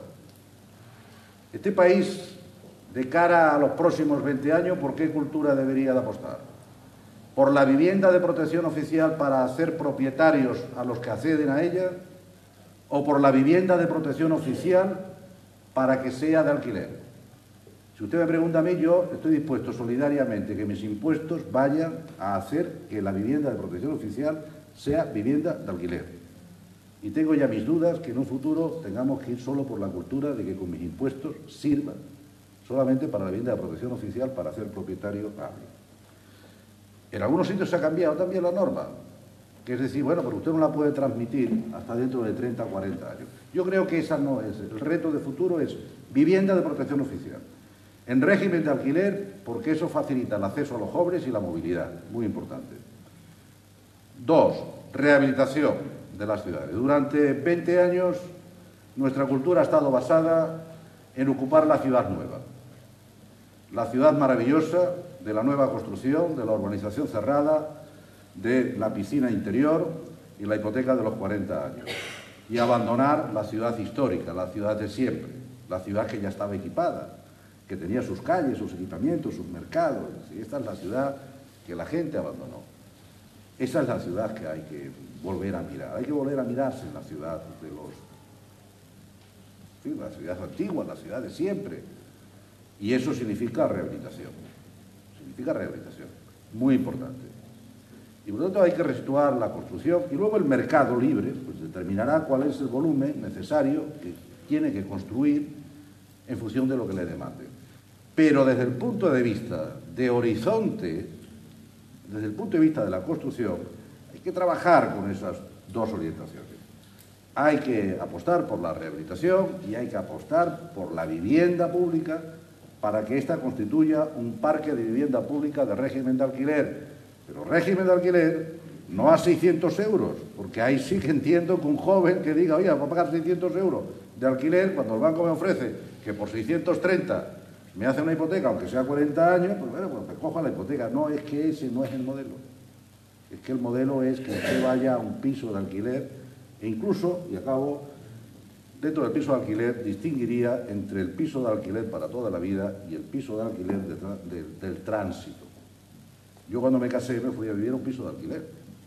Este país, de cara a los próximos 20 años, ¿por qué cultura debería de apostar? ¿Por la vivienda de protección oficial para hacer propietarios a los que acceden a ella? ¿O por la vivienda de protección oficial para que sea de alquiler? Si usted me pregunta a mí, yo estoy dispuesto solidariamente que mis impuestos vayan a hacer que la vivienda de protección oficial sea vivienda de alquiler. Y tengo ya mis dudas que en un futuro tengamos que ir solo por la cultura de que con mis impuestos sirva solamente para la vivienda de protección oficial para hacer propietario a alguien. En algunos sitios se ha cambiado también la norma, que es decir, bueno, pero usted no la puede transmitir hasta dentro de 30 o 40 años. Yo creo que esa no es. El reto de futuro es vivienda de protección oficial. En régimen de alquiler, porque eso facilita el acceso a los jóvenes y la movilidad, muy importante. 2, rehabilitación de las ciudades. Durante 20 años nuestra cultura ha estado basada en ocupar la ciudad nueva. La ciudad maravillosa de la nueva construcción, de la urbanización cerrada, de la piscina interior y la hipoteca de los 40 años. Y abandonar la ciudad histórica, la ciudad de siempre, la ciudad que ya estaba equipada, que tenía sus calles, sus equipamientos, sus mercados. Y esta es la ciudad que la gente abandonó. Esa es la ciudad que hay que volver a mirar. Hay que volver a mirarse en la ciudad de los... Sí, la ciudad antigua, la ciudad de siempre. Y eso significa rehabilitación. Significa rehabilitación. Muy importante. Y por lo tanto hay que resituar la construcción y luego el mercado libre pues determinará cuál es el volumen necesario que tiene que construir en función de lo que le demande. Pero desde el punto de vista de horizonte, desde el punto de vista de la construcción, hay que trabajar con esas dos orientaciones. Hay que apostar por la rehabilitación y hay que apostar por la vivienda pública para que ésta constituya un parque de vivienda pública de régimen de alquiler. Pero régimen de alquiler no a 600 euros, porque ahí sí que entiendo que un joven que diga, oye, voy a pagar 600 euros de alquiler cuando el banco me ofrece que por 630 me hace una hipoteca, aunque sea 40 años, pues bueno, pues me cojo la hipoteca. No, es que ese no es el modelo. Es que el modelo es que usted vaya a un piso de alquiler e incluso, y acabo, dentro del piso de alquiler distinguiría entre el piso de alquiler para toda la vida y el piso de alquiler del tránsito. Yo cuando me casé me fui a vivir a un piso de alquiler.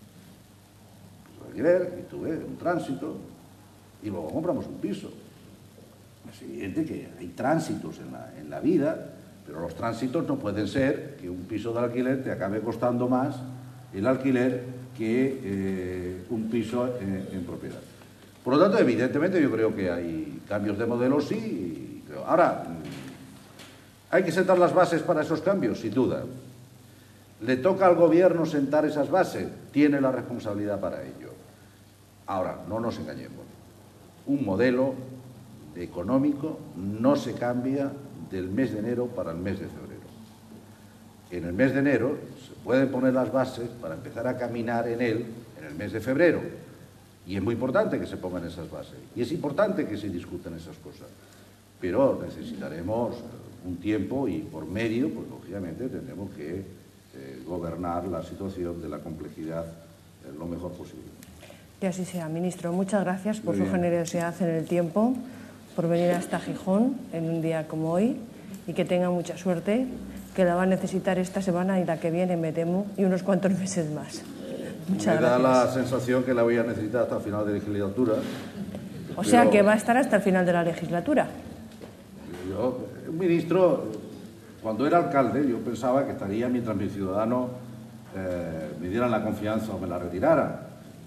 Y tuve un tránsito y luego compramos un piso. Es evidente que hay tránsitos en la vida, pero los tránsitos no pueden ser que un piso de alquiler te acabe costando más el alquiler que un piso en propiedad. Por lo tanto, evidentemente yo creo que hay cambios de modelo, sí. Ahora, ¿hay que sentar las bases para esos cambios? Sin duda. ¿Le toca al gobierno sentar esas bases? Tiene la responsabilidad para ello. Ahora, no nos engañemos. Un modelo económico no se cambia del mes de enero para el mes de febrero. En el mes de enero se pueden poner las bases para empezar a caminar en él en el mes de febrero. Y es muy importante que se pongan esas bases. Y es importante que se discutan esas cosas. Pero necesitaremos un tiempo y por medio, pues lógicamente tendremos que gobernar la situación de la complejidad lo mejor posible. Que así sea, ministro. Muchas gracias por su generosidad en el tiempo, por venir hasta Gijón en un día como hoy y que tenga mucha suerte, que la va a necesitar esta semana y la que viene, me temo, y unos cuantos meses más. Muchas gracias. Me da la sensación que la voy a necesitar hasta el final de la legislatura. O sea, que va a estar hasta el final de la legislatura. Yo, un ministro, cuando era alcalde, yo pensaba que estaría mientras mis ciudadanos me dieran la confianza o me la retiraran.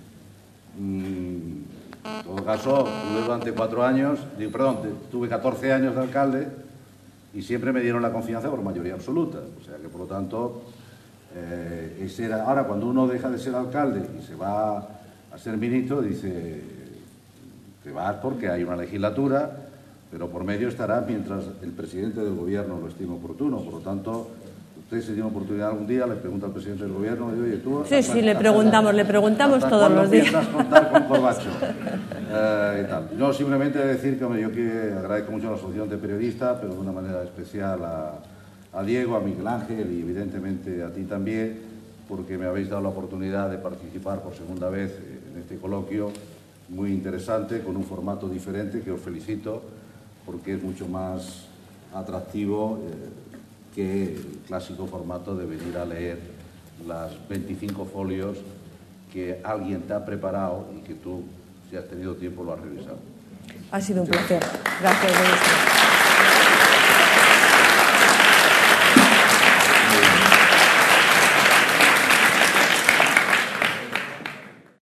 En todo caso, tuve durante 4 años, tuve 14 años de alcalde y siempre me dieron la confianza por mayoría absoluta. O sea que, por lo tanto, ese era... Ahora, cuando uno deja de ser alcalde y se va a ser ministro, dice, te vas porque hay una legislatura, pero por medio estará mientras el presidente del Gobierno lo estime oportuno. Por lo tanto, usted, si tiene oportunidad algún día, le pregunta al presidente del Gobierno, oye, tú... Sí, le preguntamos todos los días. ¿Piensas contar con Corbacho? Y tal. No, simplemente decir que yo que agradezco mucho a la Asociación de Periodistas, pero de una manera especial a Diego, a Miguel Ángel y evidentemente a ti también, porque me habéis dado la oportunidad de participar por segunda vez en este coloquio muy interesante, con un formato diferente, que os felicito, porque es mucho más atractivo que el clásico formato de venir a leer las 25 folios que alguien te ha preparado y que tú, si has tenido tiempo, lo has revisado. Ha sido un placer. Gracias, ministro.